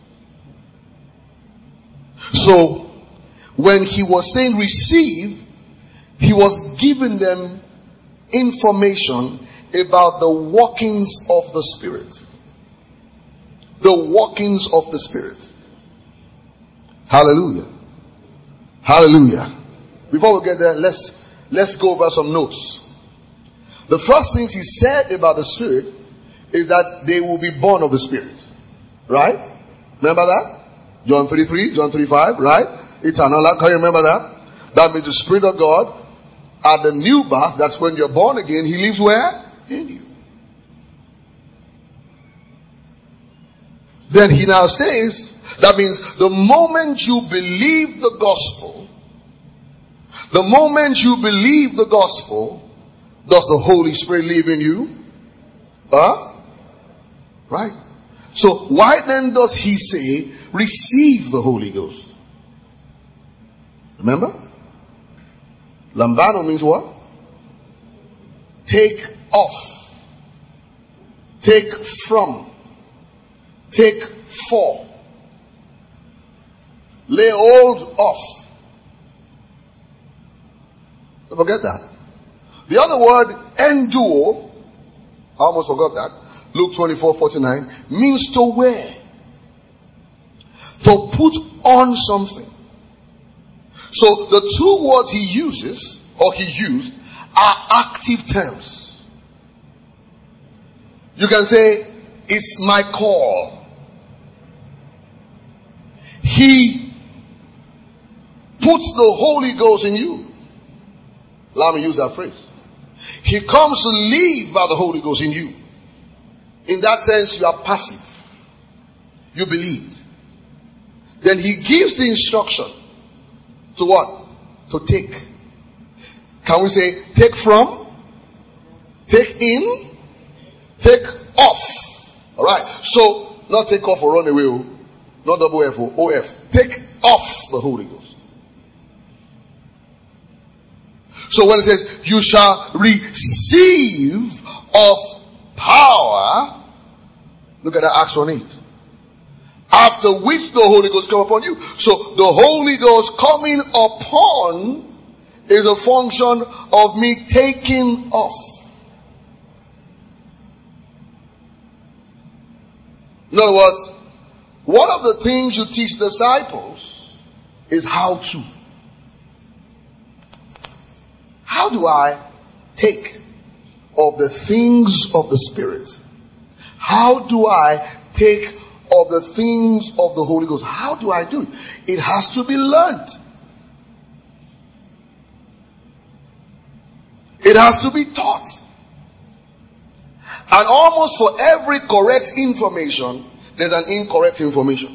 So when he was saying receive, he was giving them information about the workings of the Spirit. The workings of the Spirit. Hallelujah. Hallelujah. Before we get there, let's let's go over some notes. The first things he said about the Spirit is that they will be born of the Spirit. Right? Remember that? John three three, John three five, right? Eternal life. Can you remember that? That means the Spirit of God at the new birth, that's when you're born again, he lives where? In you. Then he now says, that means the moment you believe the gospel, the moment you believe the gospel, does the Holy Spirit live in you? Huh? Right? So why then does he say, receive the Holy Ghost? Remember? Lambano means what? Take off. Take from. Take for. Lay hold of. Don't forget that. The other word, enduo, I almost forgot that. Luke twenty-four forty-nine, means to wear. To put on something. So the two words he uses, or he used, are active terms. You can say, it's my call. He puts the Holy Ghost in you. Allow me to use that phrase. He comes to live by the Holy Ghost in you. In that sense, you are passive. You believed. Then he gives the instruction to what? To take. Can we say take from? Take in? Take off. Alright. So, not take off or run away. Not double F or O F. Take off the Holy Ghost. So when it says, you shall receive of power, look at that Acts one eight. After which the Holy Ghost come upon you. So the Holy Ghost coming upon is a function of me taking off. In other words, one of the things you teach disciples is how to. How do I take of the things of the Spirit? How do I take of the things of the Holy Ghost? How do I do it? It has to be learned. It has to be taught. And almost for every correct information, there's an incorrect information.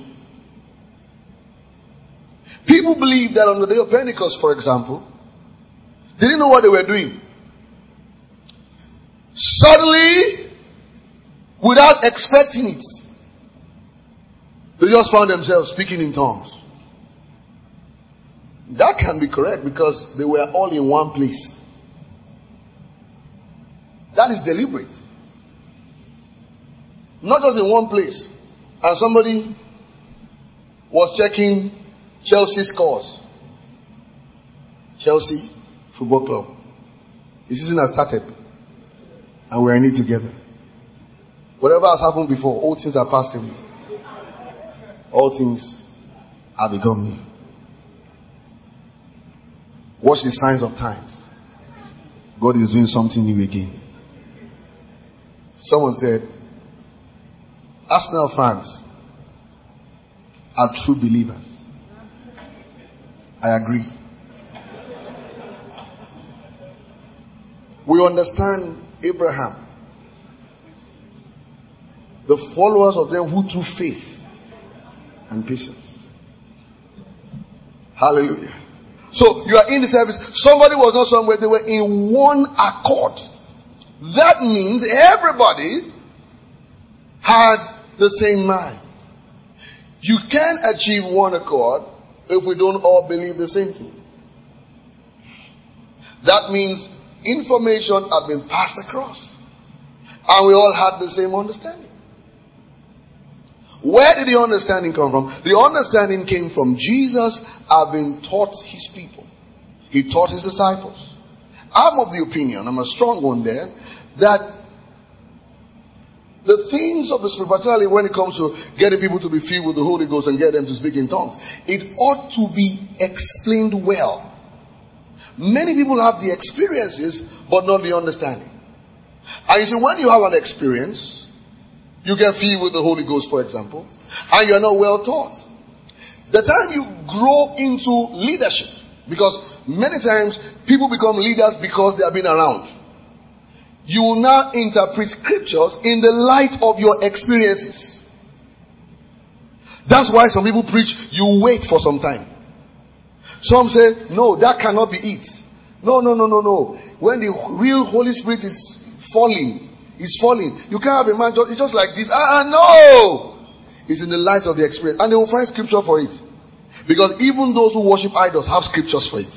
People believe that on the day of Pentecost, for example, they didn't know what they were doing. Suddenly, without expecting it, they just found themselves speaking in tongues. That can be correct because they were all in one place. That is deliberate. Not just in one place. And somebody was checking Chelsea scores. Chelsea Football Club. The season has started. And we are in it together. Whatever has happened before, all things are passed away. All things are become new. Watch the signs of times. God is doing something new again. Someone said, Arsenal fans are true believers. I agree. We understand Abraham. The followers of them who through faith and patience. Hallelujah. So you are in the service. Somebody was not somewhere. They were in one accord. That means everybody had the same mind. You can achieve one accord if we don't all believe the same thing. That means information had been passed across. And we all had the same understanding. Where did the understanding come from? The understanding came from Jesus having taught his people. He taught his disciples. I'm of the opinion, I'm a strong one there, that the things of the spirit, particularly when it comes to getting people to be filled with the Holy Ghost and get them to speak in tongues, it ought to be explained well. Many people have the experiences, but not the understanding. And you see, when you have an experience, you get filled with the Holy Ghost, for example, and you're not well taught. The time you grow into leadership, because many times people become leaders because they have been around. You will now interpret scriptures in the light of your experiences. That's why some people preach, you wait for some time. Some say, no, that cannot be it. No, no, no, no, no. When the real Holy Spirit is falling, is falling, you can't have a man, just, it's just like this. Ah, no! It's in the light of the experience. And they will find scripture for it. Because even those who worship idols have scriptures for it.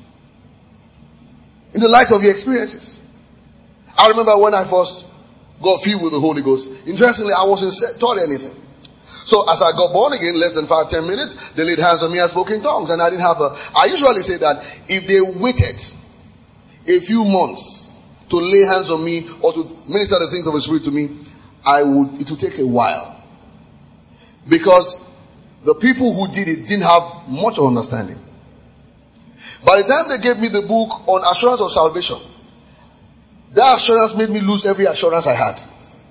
In the light of the experiences. I remember when I first got filled with the Holy Ghost. Interestingly, I wasn't taught anything. So as I got born again, less than five, ten minutes, they laid hands on me and spoke in tongues. And I didn't have a... I usually say that if they waited a few months to lay hands on me or to minister the things of the Spirit to me, I would. It would take a while. Because the people who did it didn't have much understanding. By the time they gave me the book on assurance of salvation, that assurance made me lose every assurance I had.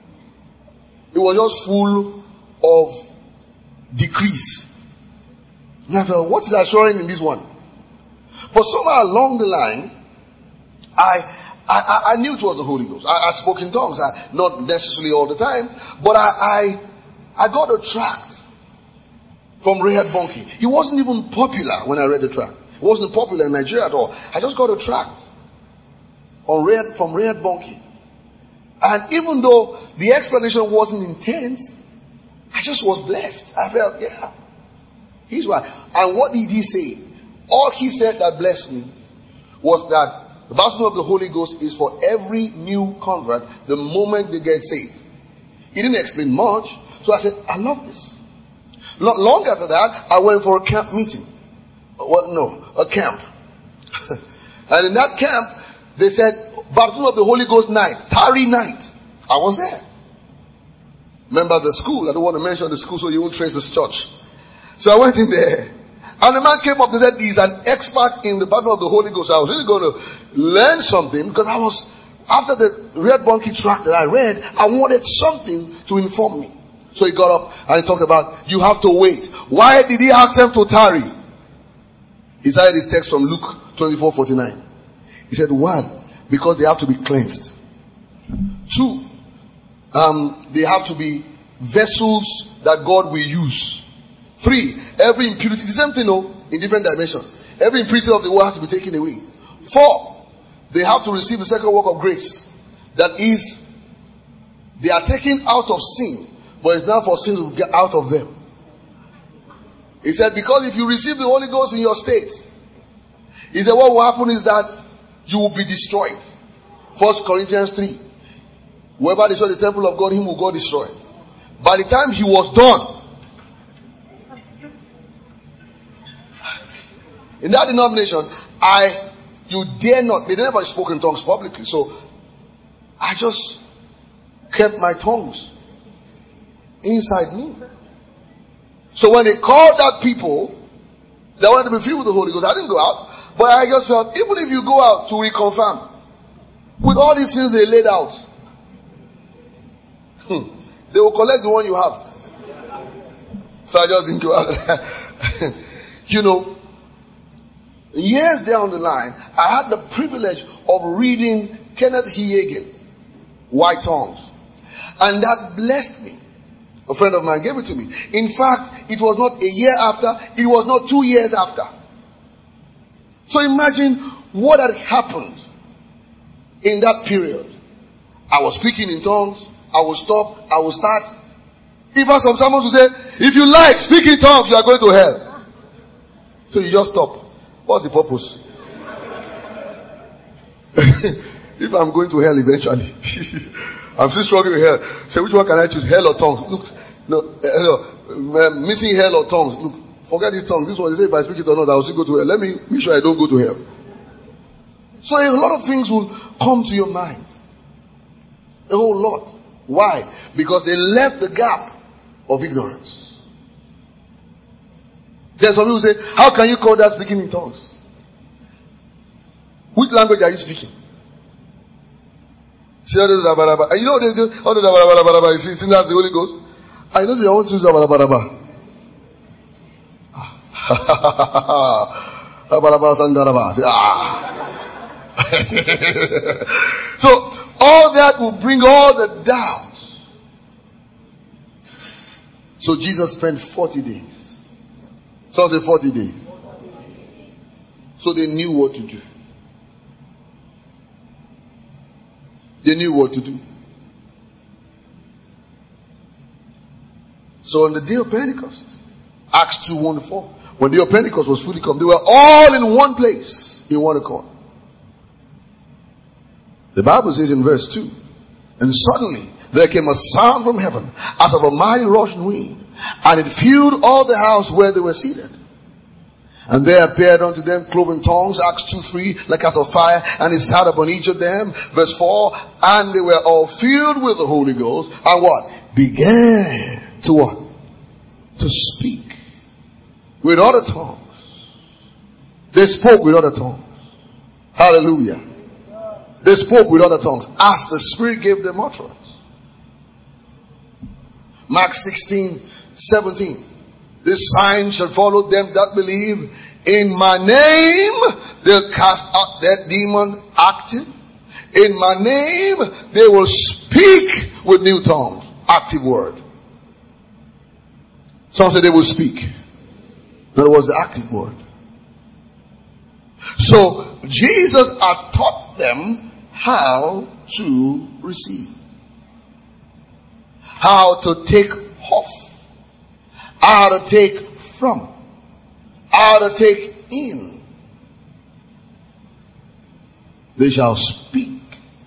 It was just full of decrease. And I thought, what is assuring in this one? But somewhere along the line, I I, I knew it was the Holy Ghost. I, I spoke in tongues, I, not necessarily all the time, but I, I I got a tract from Reinhard Bonnke. He wasn't even popular when I read the tract. It wasn't popular in Nigeria at all. I just got a tract on Reinhard, from Reinhard Bonnke. And even though the explanation wasn't intense, I just was blessed. I felt, yeah, he's right. And what did he say? All he said that blessed me was that the baptism of the Holy Ghost is for every new convert the moment they get saved. He didn't explain much, so I said, I love this. Long after that, I went for a camp meeting. What? No, a camp. And in that camp, they said, baptism of the Holy Ghost night, tarry night. I was there. Remember the school? I don't want to mention the school so you won't trace this church. So I went in there. And the man came up and said, he's an expert in the baptism of the Holy Ghost. I was really going to learn something because I was, after the Reinhard Bonnke tract that I read, I wanted something to inform me. So he got up and he talked about, you have to wait. Why did he ask them to tarry? He cited his text from Luke twenty-four forty-nine. He said, one, because they have to be cleansed. Two, um, they have to be vessels that God will use. Three, every impurity, the same thing, no, in different dimensions. Every impurity of the world has to be taken away. Four, they have to receive the second work of grace. That is, they are taken out of sin, but it's not for sin to get out of them. He said, because if you receive the Holy Ghost in your state, he said, what will happen is that you will be destroyed. First Corinthians three. Whoever destroys the temple of God, him will God destroy. By the time he was done, in that denomination, I, you dare not, they never spoke in tongues publicly. So, I just kept my tongues inside me. So when they called out people that wanted to be filled with the Holy Ghost, I didn't go out. But I just felt, even if you go out to reconfirm, with all these things they laid out, hmm, they will collect the one you have. So I just didn't go out. You know, years down the line, I had the privilege of reading Kenneth Hagin, White Tongues. And that blessed me. A friend of mine gave it to me. In fact, it was not a year after, it was not two years after. So imagine what had happened in that period. I was speaking in tongues, I would stop, I would start. Even some someone would say, if you like, speak in tongues, you are going to hell. So you just stop. What's the purpose? If I'm going to hell eventually, I'm still struggling with hell. So which one can I choose? Hell or tongues? Look, no, uh, missing hell or tongues. Look, forget this tongue. This one, they say if I speak it or not, I will still go to hell. Let me make sure I don't go to hell. So a lot of things will come to your mind. A whole lot. Why? Because they left the gap of ignorance. Then some people say, how can you call that speaking in tongues? Which language are you speaking? See, and you know they do all the dabarabaraba. You see, that's the Holy Ghost. I know you want to use dabarabaraba. So all that will bring all the doubts. So Jesus spent forty days. So I say forty days. So they knew what to do. They knew what to do. So on the day of Pentecost, Acts two one to four, when the day of Pentecost was fully come, they were all in one place, in one accord. The Bible says in verse two, and suddenly there came a sound from heaven as of a mighty rushing wind, and it filled all the house where they were seated. And there appeared unto them cloven tongues, Acts two three, like as of fire, and it sat upon each of them. Verse four, and they were all filled with the Holy Ghost, and what? Began to what? To speak with other tongues. They spoke with other tongues. Hallelujah. They spoke with other tongues as the Spirit gave them utterance. Mark sixteen seventeen. This sign shall follow them that believe. In my name they'll cast out that demon active. In my name they will speak with new tongues. Active word. Some say they will speak. That was the active word. So Jesus had taught them how to receive. How to take off. How to take from. How to take in. They shall speak.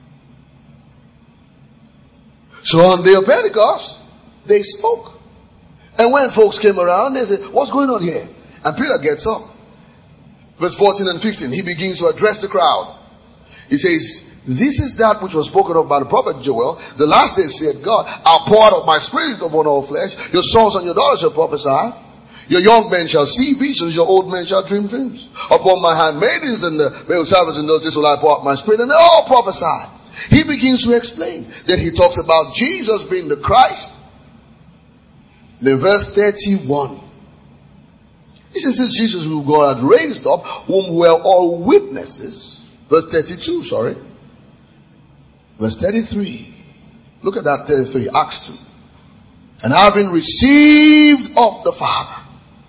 So on the day of Pentecost, they spoke. And when folks came around, they said, what's going on here? And Peter gets up. Verse fourteen and fifteen, he begins to address the crowd. He says, this is that which was spoken of by the prophet Joel. The last days said God, I'll pour out of my spirit upon all flesh. Your sons and your daughters shall prophesy. Your young men shall see visions. Your old men shall dream dreams. Upon my handmaidens and the male servants and those days will I pour out my spirit. And they all prophesy. He begins to explain. Then he talks about Jesus being the Christ. Then verse thirty-one. He says, this Jesus who God had raised up, whom were all witnesses. Verse thirty-two, sorry. Verse thirty-three. Look at that thirty-three. Acts two. And having received of the Father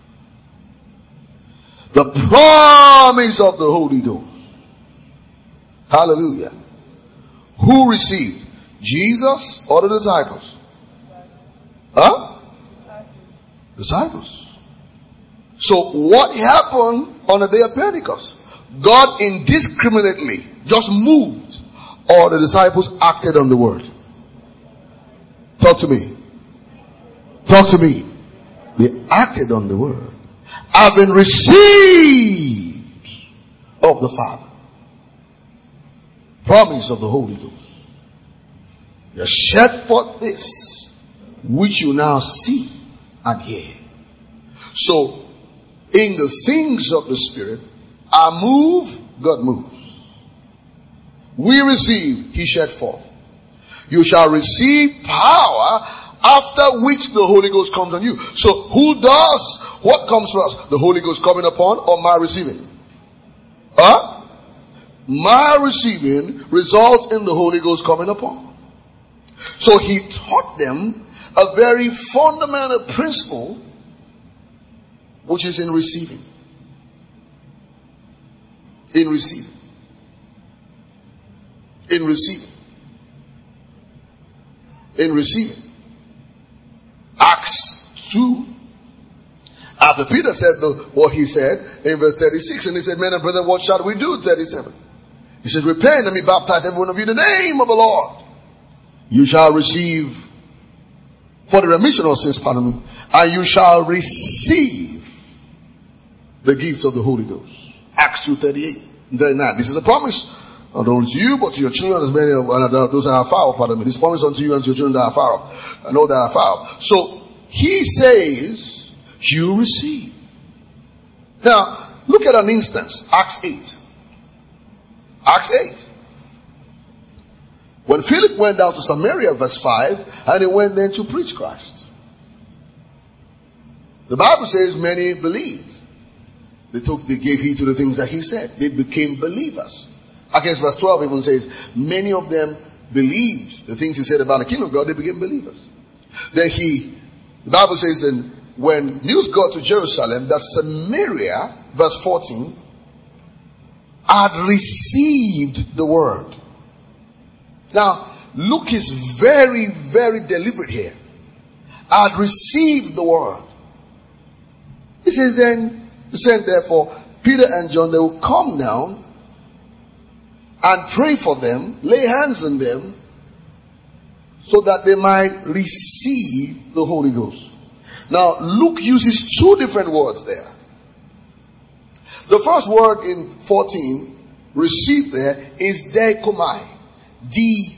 the promise of the Holy Ghost. Hallelujah. Who received? Jesus or the disciples? Huh? Disciples. So what happened on the day of Pentecost? God indiscriminately just moved, or the disciples acted on the word. Talk to me. Talk to me. They acted on the word. Have been received of the Father. Promise of the Holy Ghost. You shed forth this which you now see and hear. So, in the things of the Spirit, I move, God moves. We receive, He shed forth. You shall receive power, after which the Holy Ghost comes on you. So, who does what comes first? The Holy Ghost coming upon or my receiving? Huh? My receiving results in the Holy Ghost coming upon. So he taught them a very fundamental principle, which is in receiving. In receiving. In receiving. In receiving. Acts two. After Peter said the, what he said in verse thirty-six, and he said, men and brethren, what shall we do? thirty-seven. He said, repent and be baptized, every one of you, in the name of the Lord. You shall receive for the remission of sins, pardon me, and you shall receive the gift of the Holy Ghost. Acts two thirty-eight and thirty-nine. This is a promise, not only to you, but to your children, as many of those that are far off, pardon me. This promise unto you and to your children that are far off, and all that are far off. So he says, you receive. Now, look at an instance. Acts eight. Acts eight. When Philip went down to Samaria, verse five, and he went there to preach Christ. The Bible says many believed. They took, they gave heed to the things that he said. They became believers. I guess verse twelve even says, many of them believed the things he said about the kingdom of God, they became believers. Then he, the Bible says, and when news got to Jerusalem, that Samaria, verse fourteen, had received the word. Now, Luke is very, very deliberate here. Had received the word. He says then, he said therefore, Peter and John, they will come down and pray for them, lay hands on them, so that they might receive the Holy Ghost. Now, Luke uses two different words there. The first word in fourteen, received there, is deikomai. D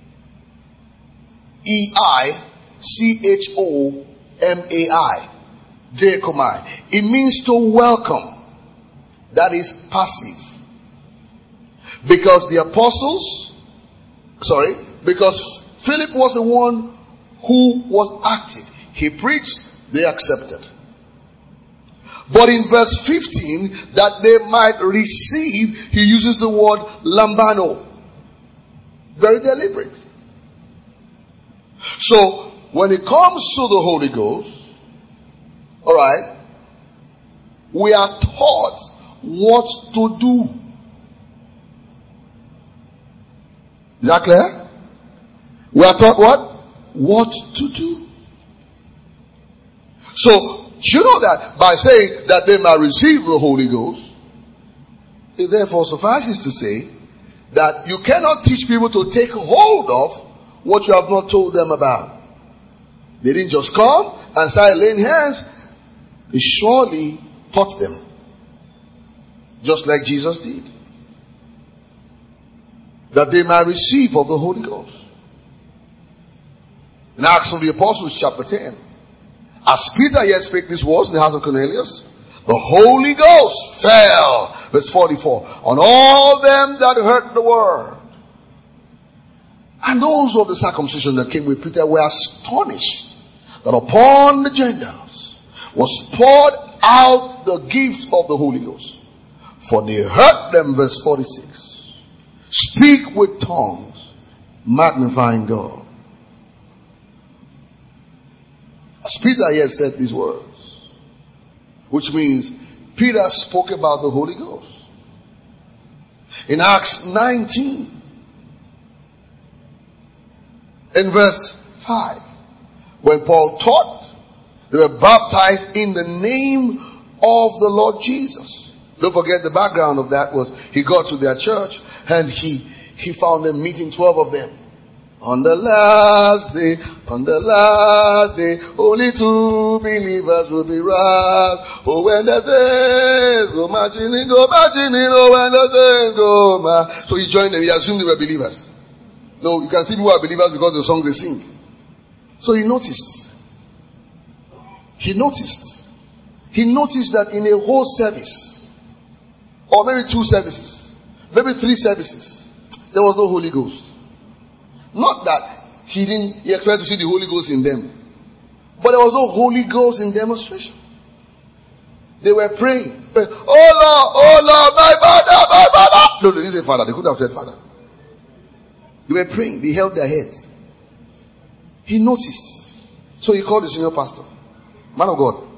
E I C H O M A I. Deikomai. It means to welcome. That is passive. Because the apostles, sorry, because Philip was the one who was active. He preached, they accepted. But in verse fifteen, that they might receive, he uses the word lambano. Very deliberate. So, when it comes to the Holy Ghost, alright, we are taught what to do. Is that clear? We are taught what? What to do. So, you know that by saying that they might receive the Holy Ghost, it therefore suffices to say that you cannot teach people to take hold of what you have not told them about. They didn't just come and start laying hands. They surely taught them. Just like Jesus did. That they might receive of the Holy Ghost. In Acts of the Apostles chapter ten. As Peter yet spake these words in the house of Cornelius, the Holy Ghost fell, verse forty-four, on all them that heard the word. And those of the circumcision that came with Peter were astonished that upon the Gentiles was poured out the gift of the Holy Ghost. For they heard them, verse forty-six, speak with tongues, magnifying God. As Peter yet said these words, which means Peter spoke about the Holy Ghost. In Acts nineteen, in verse five, when Paul taught, they were baptized in the name of the Lord Jesus. Don't forget the background of that was he got to their church and he, he found them meeting twelve of them. On the last day, on the last day, only two believers will be wrapped. Oh, when the saints go marching in, go marching in, oh, when the saints go marching. So he joined them. He assumed they were believers. No, you can see people are believers because of the songs they sing. So he noticed. He noticed. He noticed that in a whole service, or maybe two services, maybe three services, there was no Holy Ghost. Not that he didn't he expected to see the Holy Ghost in them, but there was no Holy Ghost in demonstration. They were praying. praying oh Lord, oh Lord, my Father, my Father. No, they didn't say Father. They could have said Father. They were praying. They held their heads. He noticed. So he called the senior pastor. Man of God,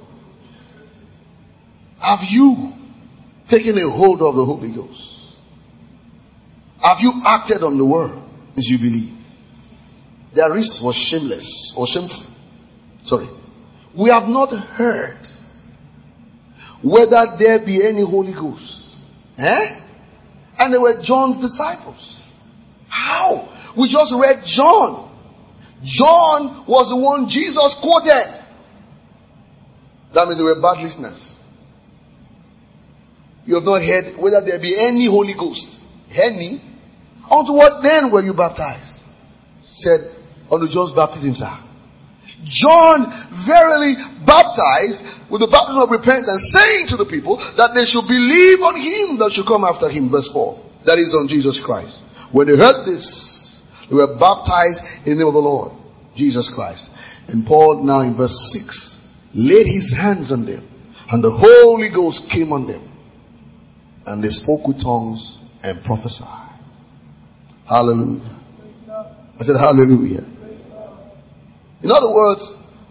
have you taken a hold of the Holy Ghost? Have you acted on the word as you believe? Their risk was shameless or shameful. Sorry. We have not heard whether there be any Holy Ghost. Eh? And they were John's disciples. How? We just read John. John was the one Jesus quoted. That means they were bad listeners. You have not heard whether there be any Holy Ghost. Any? Unto what then were you baptized? Said, unto John's baptism, sir. John verily baptized with the baptism of repentance, saying to the people that they should believe on him that should come after him. Verse four. That is on Jesus Christ. When they heard this, they were baptized in the name of the Lord, Jesus Christ. And Paul now in verse six laid his hands on them, and the Holy Ghost came on them, and they spoke with tongues and prophesied. Hallelujah. I said hallelujah. In other words,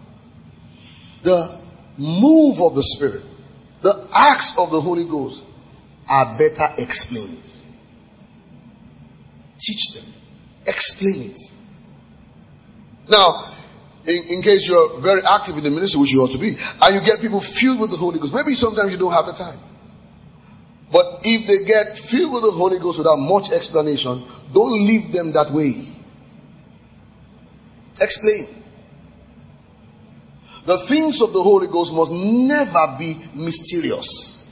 the move of the Spirit, the acts of the Holy Ghost are better explained. Teach them. Explain it. Now, in, in case you're very active in the ministry, which you ought to be, and you get people filled with the Holy Ghost, maybe sometimes you don't have the time. But if they get filled with the Holy Ghost without much explanation, don't leave them that way. Explain. The things of the Holy Ghost must never be mysterious.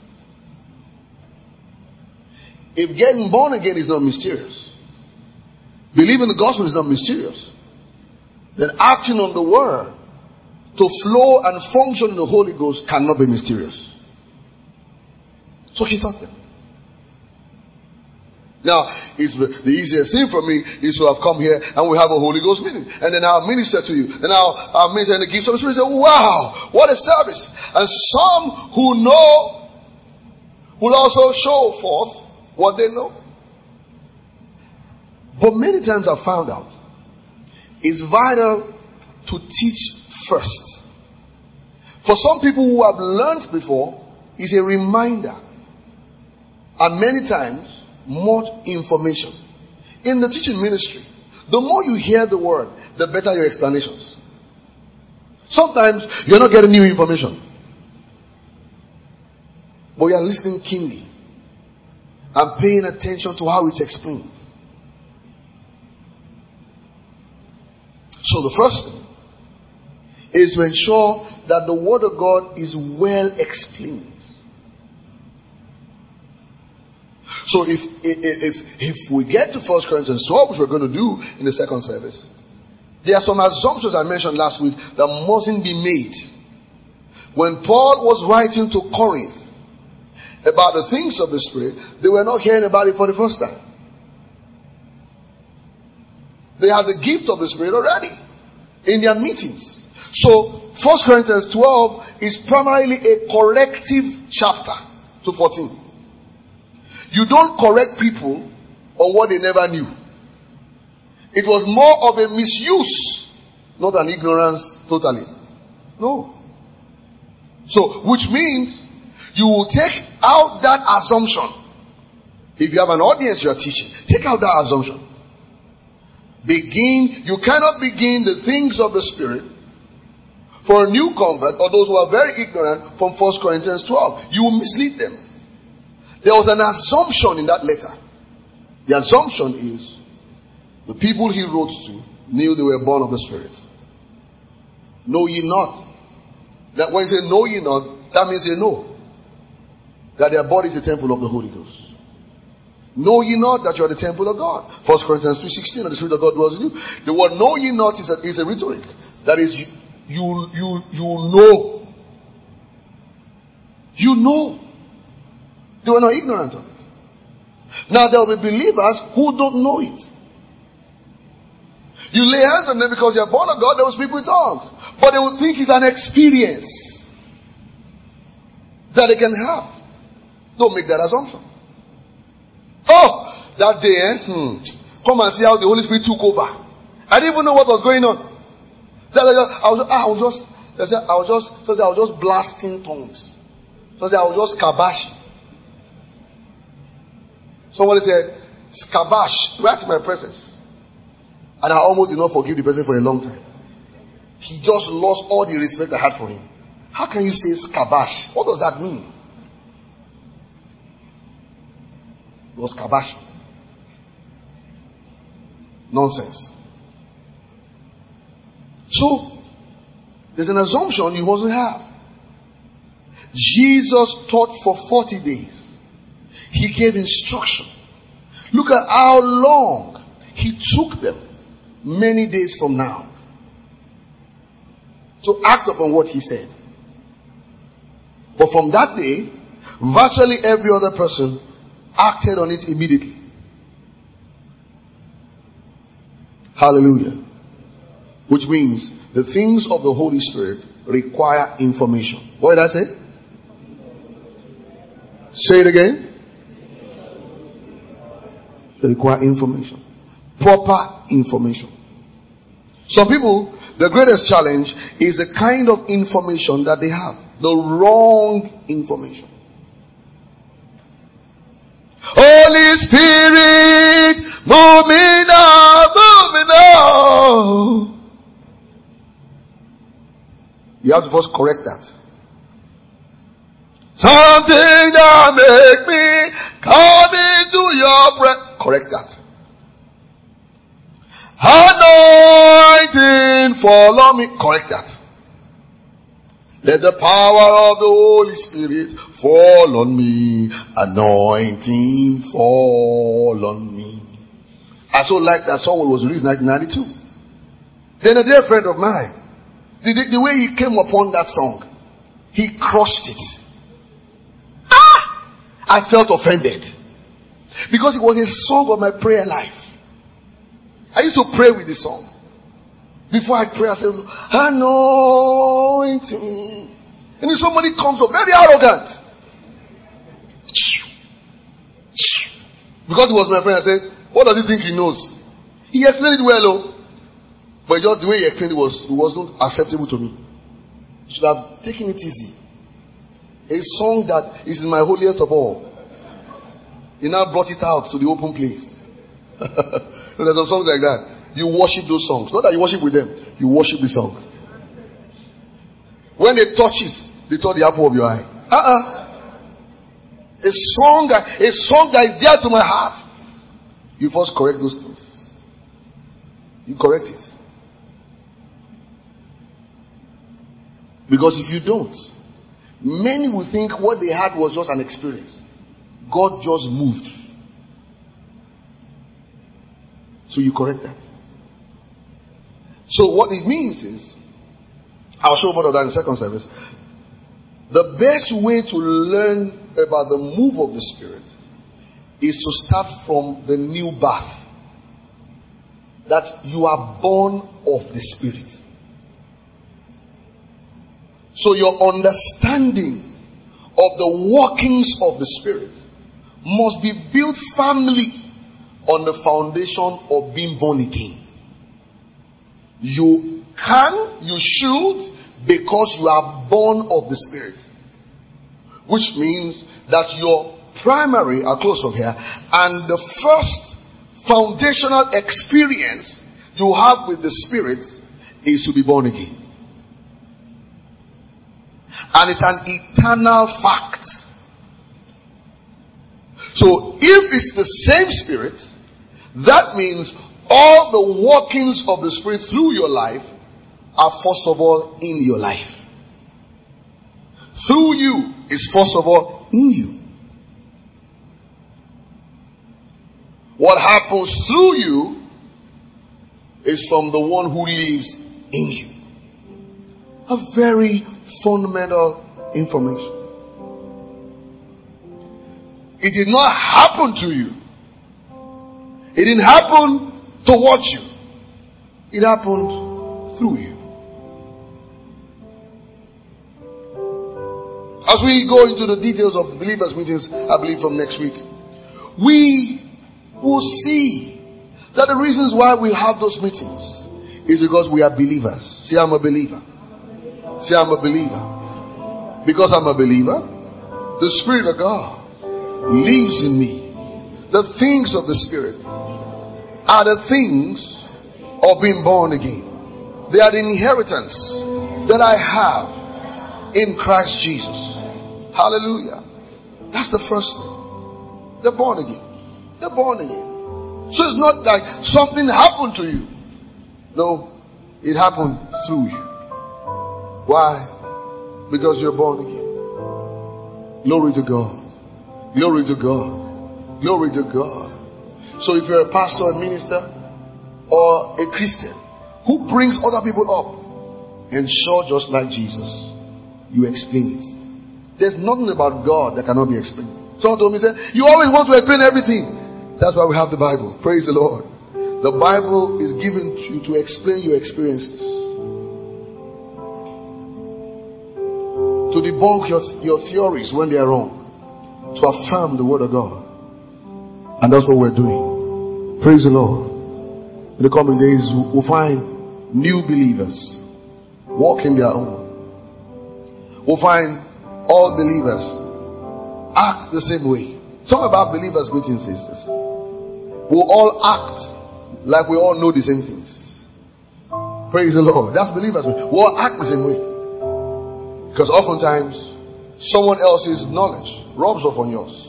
If getting born again is not mysterious, believing the gospel is not mysterious, then acting on the word to flow and function in the Holy Ghost cannot be mysterious. So he thought that. Now, it's the easiest thing for me is to have come here and we have a Holy Ghost meeting. And then I'll minister to you. And I'll, I'll minister and the gifts of the Spirit. Say, wow, what a service. And some who know will also show forth what they know. But many times I've found out it's vital to teach first. For some people who have learned before, it's a reminder. And many times, much information. In the teaching ministry, the more you hear the word, the better your explanations. Sometimes you're not getting new information, but you are listening keenly and paying attention to how it's explained. So the first thing is to ensure that the word of God is well explained. So if, if, if we get to First Corinthians twelve, which we're going to do in the second service, there are some assumptions I mentioned last week that mustn't be made. When Paul was writing to Corinth about the things of the Spirit, they were not hearing about it for the first time. They had the gift of the Spirit already in their meetings. So First Corinthians twelve is primarily a corrective chapter to fourteen. You don't correct people on what they never knew. It was more of a misuse, not an ignorance totally. No. So, which means you will take out that assumption. If you have an audience you are teaching, take out that assumption. Begin, you cannot begin the things of the Spirit for a new convert or those who are very ignorant from First Corinthians twelve. You will mislead them. There was an assumption in that letter. The assumption is The people he wrote to knew they were born of the Spirit. Know ye not? That when you say know ye not, that means they know that their body is the temple of the Holy Ghost. Know ye not that you are the temple of God? First Corinthians three sixteen, and the Spirit of God dwells in you. The word know ye not is a, is a rhetoric. That is, you, you, you, you know. You know. They were not ignorant of it. Now there will be believers who don't know it. You lay hands on them because they are born of God, they will speak with tongues. But they will think it's an experience that they can have. Don't make that assumption. Oh, that day, eh? Hmm. Come and see how the Holy Spirit took over. I didn't even know what was going on. I was, I was just, I was just, I was just blasting tongues. So I was just kabash. Somebody said, "Skabash, right in my presence," and I almost did not forgive the person for a long time. He just lost all the respect I had for him. How can you say skabash? What does that mean? It was kabash. Nonsense. So, there's an assumption you mustn't have. Jesus taught for forty days. He gave instruction. Look at how long he took them, many days from now, to act upon what he said. But from that day, virtually every other person acted on it immediately. Hallelujah. Which means the things of the Holy Spirit require information. What did I say? Say it again. They require information. Proper information. Some people, the greatest challenge is the kind of information that they have. The wrong information. Holy Spirit, move me now, move me now. You have to first correct that. Something that make me come into your breath. Correct that. Anointing follow me. Correct that. Let the power of the Holy Spirit fall on me. Anointing fall on me. I so like that song was released in nineteen ninety-two. Then a dear friend of mine, the, the, the way he came upon that song, he crushed it. Ah! I felt offended. Because it was a song of my prayer life. I used to pray with the song. Before I pray, I said, anointing. And if somebody comes up very arrogant, because he was my friend, I said, what does he think he knows? He explained it well, oh. But just the way he explained it was, it wasn't acceptable to me. You should have taken it easy. A song that is in my holiest of all. He now brought it out to the open place. There's some songs like that. You worship those songs. Not that you worship with them. You worship the song. When they touch it, they touch the apple of your eye. Uh-uh. A song, a song that is dear to my heart. You first correct those things. You correct it. Because if you don't, many will think what they had was just an experience. God just moved. So you correct that. So what it means is, I'll show more of that in the second service. The best way to learn about the move of the Spirit is to start from the new birth. That you are born of the Spirit. So your understanding of the workings of the Spirit must be built firmly on the foundation of being born again. You can, you should, because you are born of the Spirit. Which means that your primary, I'll close from here, and the first foundational experience you have with the Spirit is to be born again. And it's an eternal fact. So if it's the same Spirit, that means All the workings of the Spirit through your life are first of all in your life. Through you is first of all in you. What happens through you is from the one who lives in you. A very fundamental information. It did not happen to you. It didn't happen to watch you. It happened through you. As we go into the details of believers' meetings, I believe from next week, we will see that the reasons why we have those meetings is because we are believers. See, I'm a believer. See, I'm a believer. Because I'm a believer, the Spirit of God lives in me. The things of the Spirit are the things of being born again. They are the inheritance that I have in Christ Jesus. Hallelujah. That's the first thing. They're born again. They're born again. So it's not like something happened to you. No, it happened through you. Why? Because you're born again. Glory to God. Glory to God. Glory to God. So if you're a pastor, a minister, or a Christian who brings other people up, ensure just like Jesus, you explain it. There's nothing about God that cannot be explained. Someone told me, say, you always want to explain everything. That's why we have the Bible. Praise the Lord. The Bible is given to you to explain your experiences, to debunk your, your theories when they are wrong, to affirm the Word of God. And that's what we're doing. Praise the Lord. In the coming days, we'll find new believers walking their own. We'll find all believers act the same way. Talk about believers' meetings is this. We'll all act like we all know the same things. Praise the Lord. That's believers' meeting. We'll all act the same way. Because oftentimes, someone else's knowledge rubs off on yours.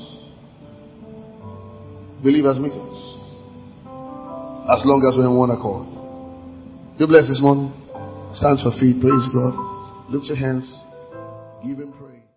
Believers' meetings. As long as we're in one accord. Be blessed this morning. Stand to your feet. Praise God. Lift your hands. Give Him praise.